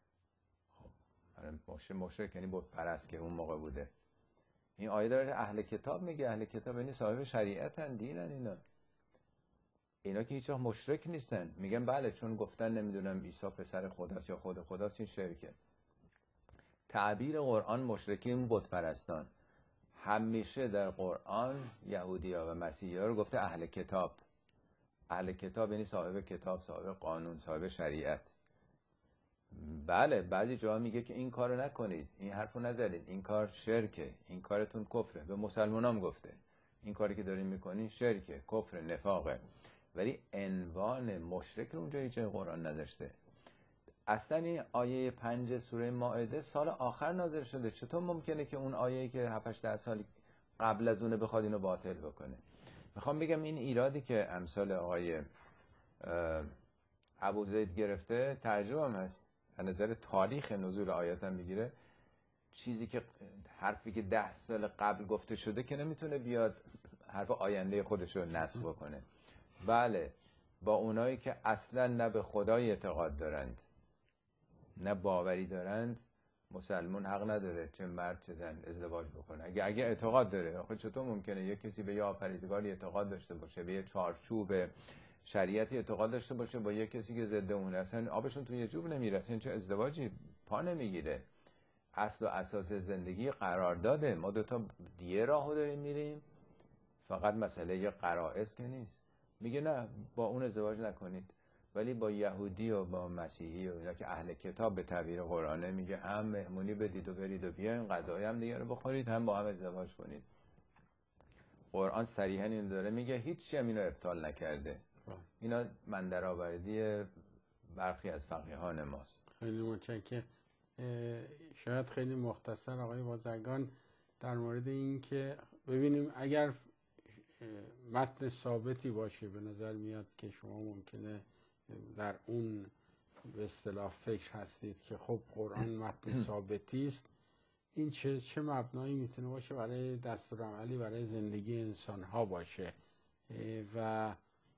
خب مشرک مشرک یعنی بت پرست که اون موقع بوده. این آیه داره اهل کتاب میگه، اهل کتاب یعنی صاحب شریعتن، دینن. اینا اینا که هیچ وقت مشرک نیستن. میگن بله چون گفتن نمیدونم عیسی پسر خداست یا خود خداست، این شرکه. تعبیر قرآن مشرکین بت پرستان. همیشه در قرآن یهودی‌ها و مسیحی‌ها رو گفته اهل کتاب. اهل کتاب یعنی صاحب کتاب، صاحب قانون، صاحب شریعت. بله بعضی جاها میگه که این کارو نکنید، این حرفو نزنید، این کار شرکه، این کارتون کفره. به مسلمانام گفته این کاری که دارین میکنین شرکه، کفر، نفاقه. ولی عنوان مشرک رو اونجا هیچ قرآن نداشته. اصلا این آیه پنج سوره مائده سال آخر نازل شده. چطور ممکنه که اون آیه‌ای که هفت هشت ده سال قبل از اونه بخواد اینو باطل بکنه؟ میخوام بگم این ایرادی که امثال آقای ابو زید گرفته ترجمه هم هست، از نظر تاریخ نزول آیات هم میگیره. چیزی که حرفی که ده سال قبل گفته شده که نمیتونه بیاد حرف آینده خودش رو نسخ بکنه. بله با اونایی که اصلا نه به خدای اعتقاد دارند نه باوری دارند، مسلمان حق نداره چه مرد چه زن ازدواج بکنه. اگه اگه اعتقاد داره، آخه چطور ممکنه یک کسی به یه آفریدگاری اعتقاد داشته باشه، به یه چارچوب شریعتی اعتقاد داشته باشه، با یک کسی که ضد اونه اصلا آبشون توی یه جوب نمیرسه، چه ازدواجی پا نمیگیره. اصل و اساس زندگی قرارداده. ما دوتا دیگه راهو داریم میریم، فقط مسئله یه قرائز که نیست. میگه نه با اون ازدواج نکنید، ولی با یهودی و با مسیحی و اینا که اهل کتاب به تعبیر قرآنه میگه هم مهمونی بدید و برید و بیاین، غذای هم دیگه رو بخورید، هم با هم ازدواج کنید. قرآن صریحا این داره میگه، هیچ چی هم اینو ابطال نکرده. اینا من درآوردی برخی از فقیهان ماست. خیلی متشکرم. شاید خیلی مختصر آقای بازرگان در مورد این که ببینیم اگر متن ثابتی باشه، به نظر میاد که شما ممکنه در اون به اصطلاح فکر هستید که خب قرآن متن ثابتی است، این چه چه مبنایی میتونه باشه برای دستورالعملی برای زندگی انسان ها باشه. و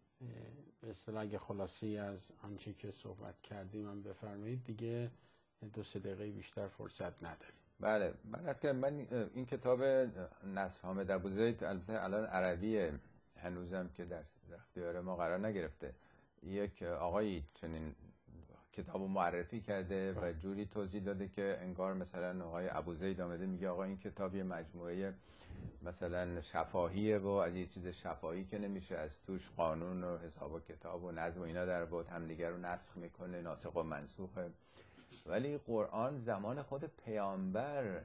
به اصطلاح اگه خلاصی از آنچه که صحبت کردیم من بفرمایید، دیگه دو سه دقیقه بیشتر فرصت نداریم. بله، من از که من این کتاب نصف حامد ابوزید البته الان عربیه، هنوزم که در اختیار ما قرار نگرفته. یک آقایی چنین کتابو معرفی کرده و جوری توضیح داده که انگار مثلا آقای ابوزید آمده میگه آقا این کتاب یه مجموعه مثلا شفاهیه و از یه چیز شفاهی که نمیشه از توش قانون و حساب و کتاب و نظم و اینا در بود، همدیگر رو نسخ میکنه، ناسخ و منسوخه. ولی قرآن زمان خود پیامبر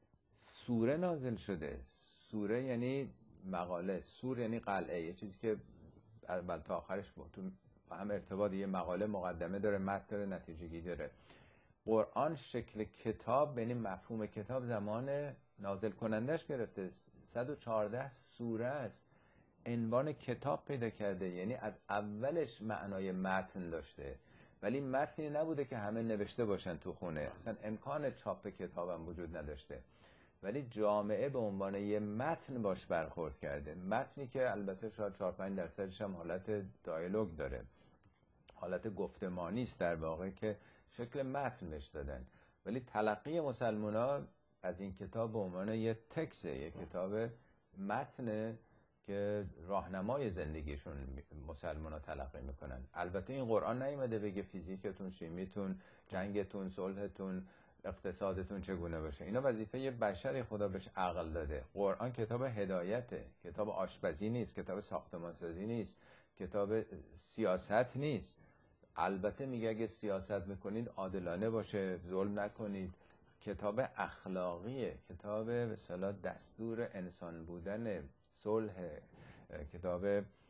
سوره نازل شده. سوره یعنی مقاله، سور یعنی قلعه، یه چیزی که اول تا آخرش با تو هم ارتباط، یه مقاله مقدمه داره، متن داره، نتیجه گیری داره. قرآن شکل کتاب، یعنی مفهوم کتاب زمان نازل کنندش گرفته. صد و چهارده سوره است، عنوان کتاب پیدا کرده، یعنی از اولش معنای متن داشته، ولی متنی نبوده که همه نوشته باشن تو خونه، اصلا امکان چاپ کتاب هم وجود نداشته، ولی جامعه به عنوان یه متن باش برخورد کرده. متنی که البته شاید چهار پنج درصدش هم حالت دیالوگ داره، حالت گفتمانی است در واقع که شکل متن بهش دادن، ولی تلقی مسلمان‌ها از این کتاب به عنوان یه تکسه، یه کتاب متن که راهنمای زندگیشون مسلمان‌ها تلقی میکنن. البته این قرآن نیومده بگه فیزیکتون، شیمیتون، جنگتون، صلحتون، اقتصادتون چگونه باشه. اینا وظیفه یه بشری خدا بهش عقل داده. قرآن کتاب هدایته، کتاب آشپزی نیست، کتاب ساختمانسازی نیست، کتاب سیاست نیست. البته میگه اگه سیاست میکنید عادلانه باشه، ظلم نکنید. کتاب اخلاقیه، کتاب به اصطلاح دستور انسان بودن، صلح، کتاب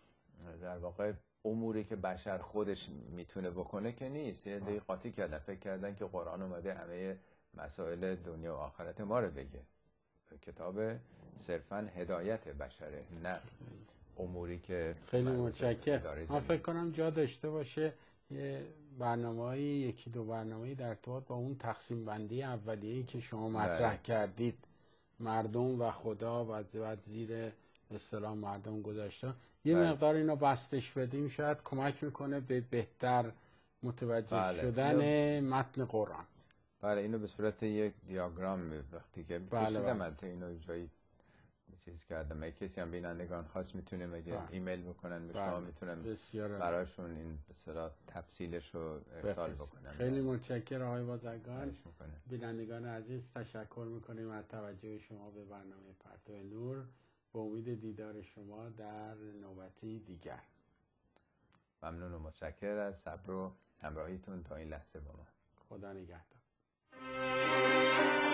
در واقع اموری که بشر خودش میتونه بکنه که نیست. یه دی قاطی کردن، فکر کردن که قرآن اومده همه مسائل دنیا و آخرت ما رو بگه. کتاب صرفاً هدایت بشره، نه اموری که خیلی متشکرم. من فکر کنم جا داشته باشه یه برنامه‌ای، یکی دو برنامه‌ای در ارتباط با اون تقسیم بندی اولیه‌ای که شما مطرح کردید، مردم و خدا و بعد زیر اصطلاح مردم گذاشته، یه بله. مقدار اینو بستش بدیم شاید کمک میکنه به بهتر متوجه بله. شدن اینو... متن قرآن. بله، اینو به صورت یک دیاگرام وقتی که بله کشیدم بله. البته اینو جایی چیز کردم، اگه کسی هم بینندگان خواست میتونه مگه بله. ایمیل میکنن به شما، میتونم براشون این به اصطلاح تفصیلش رو ارسال بکنم. خیلی متشکرم آقای بازرگان. بینندگان عزیز تشکر میکنیم از توجه شما به برنامه پرتو نور. به امید دیدار شما در نوبتی دیگر. ممنون و متشکر از صبر و همراهیتون تا این لحظه با ما. خدا نگهدار.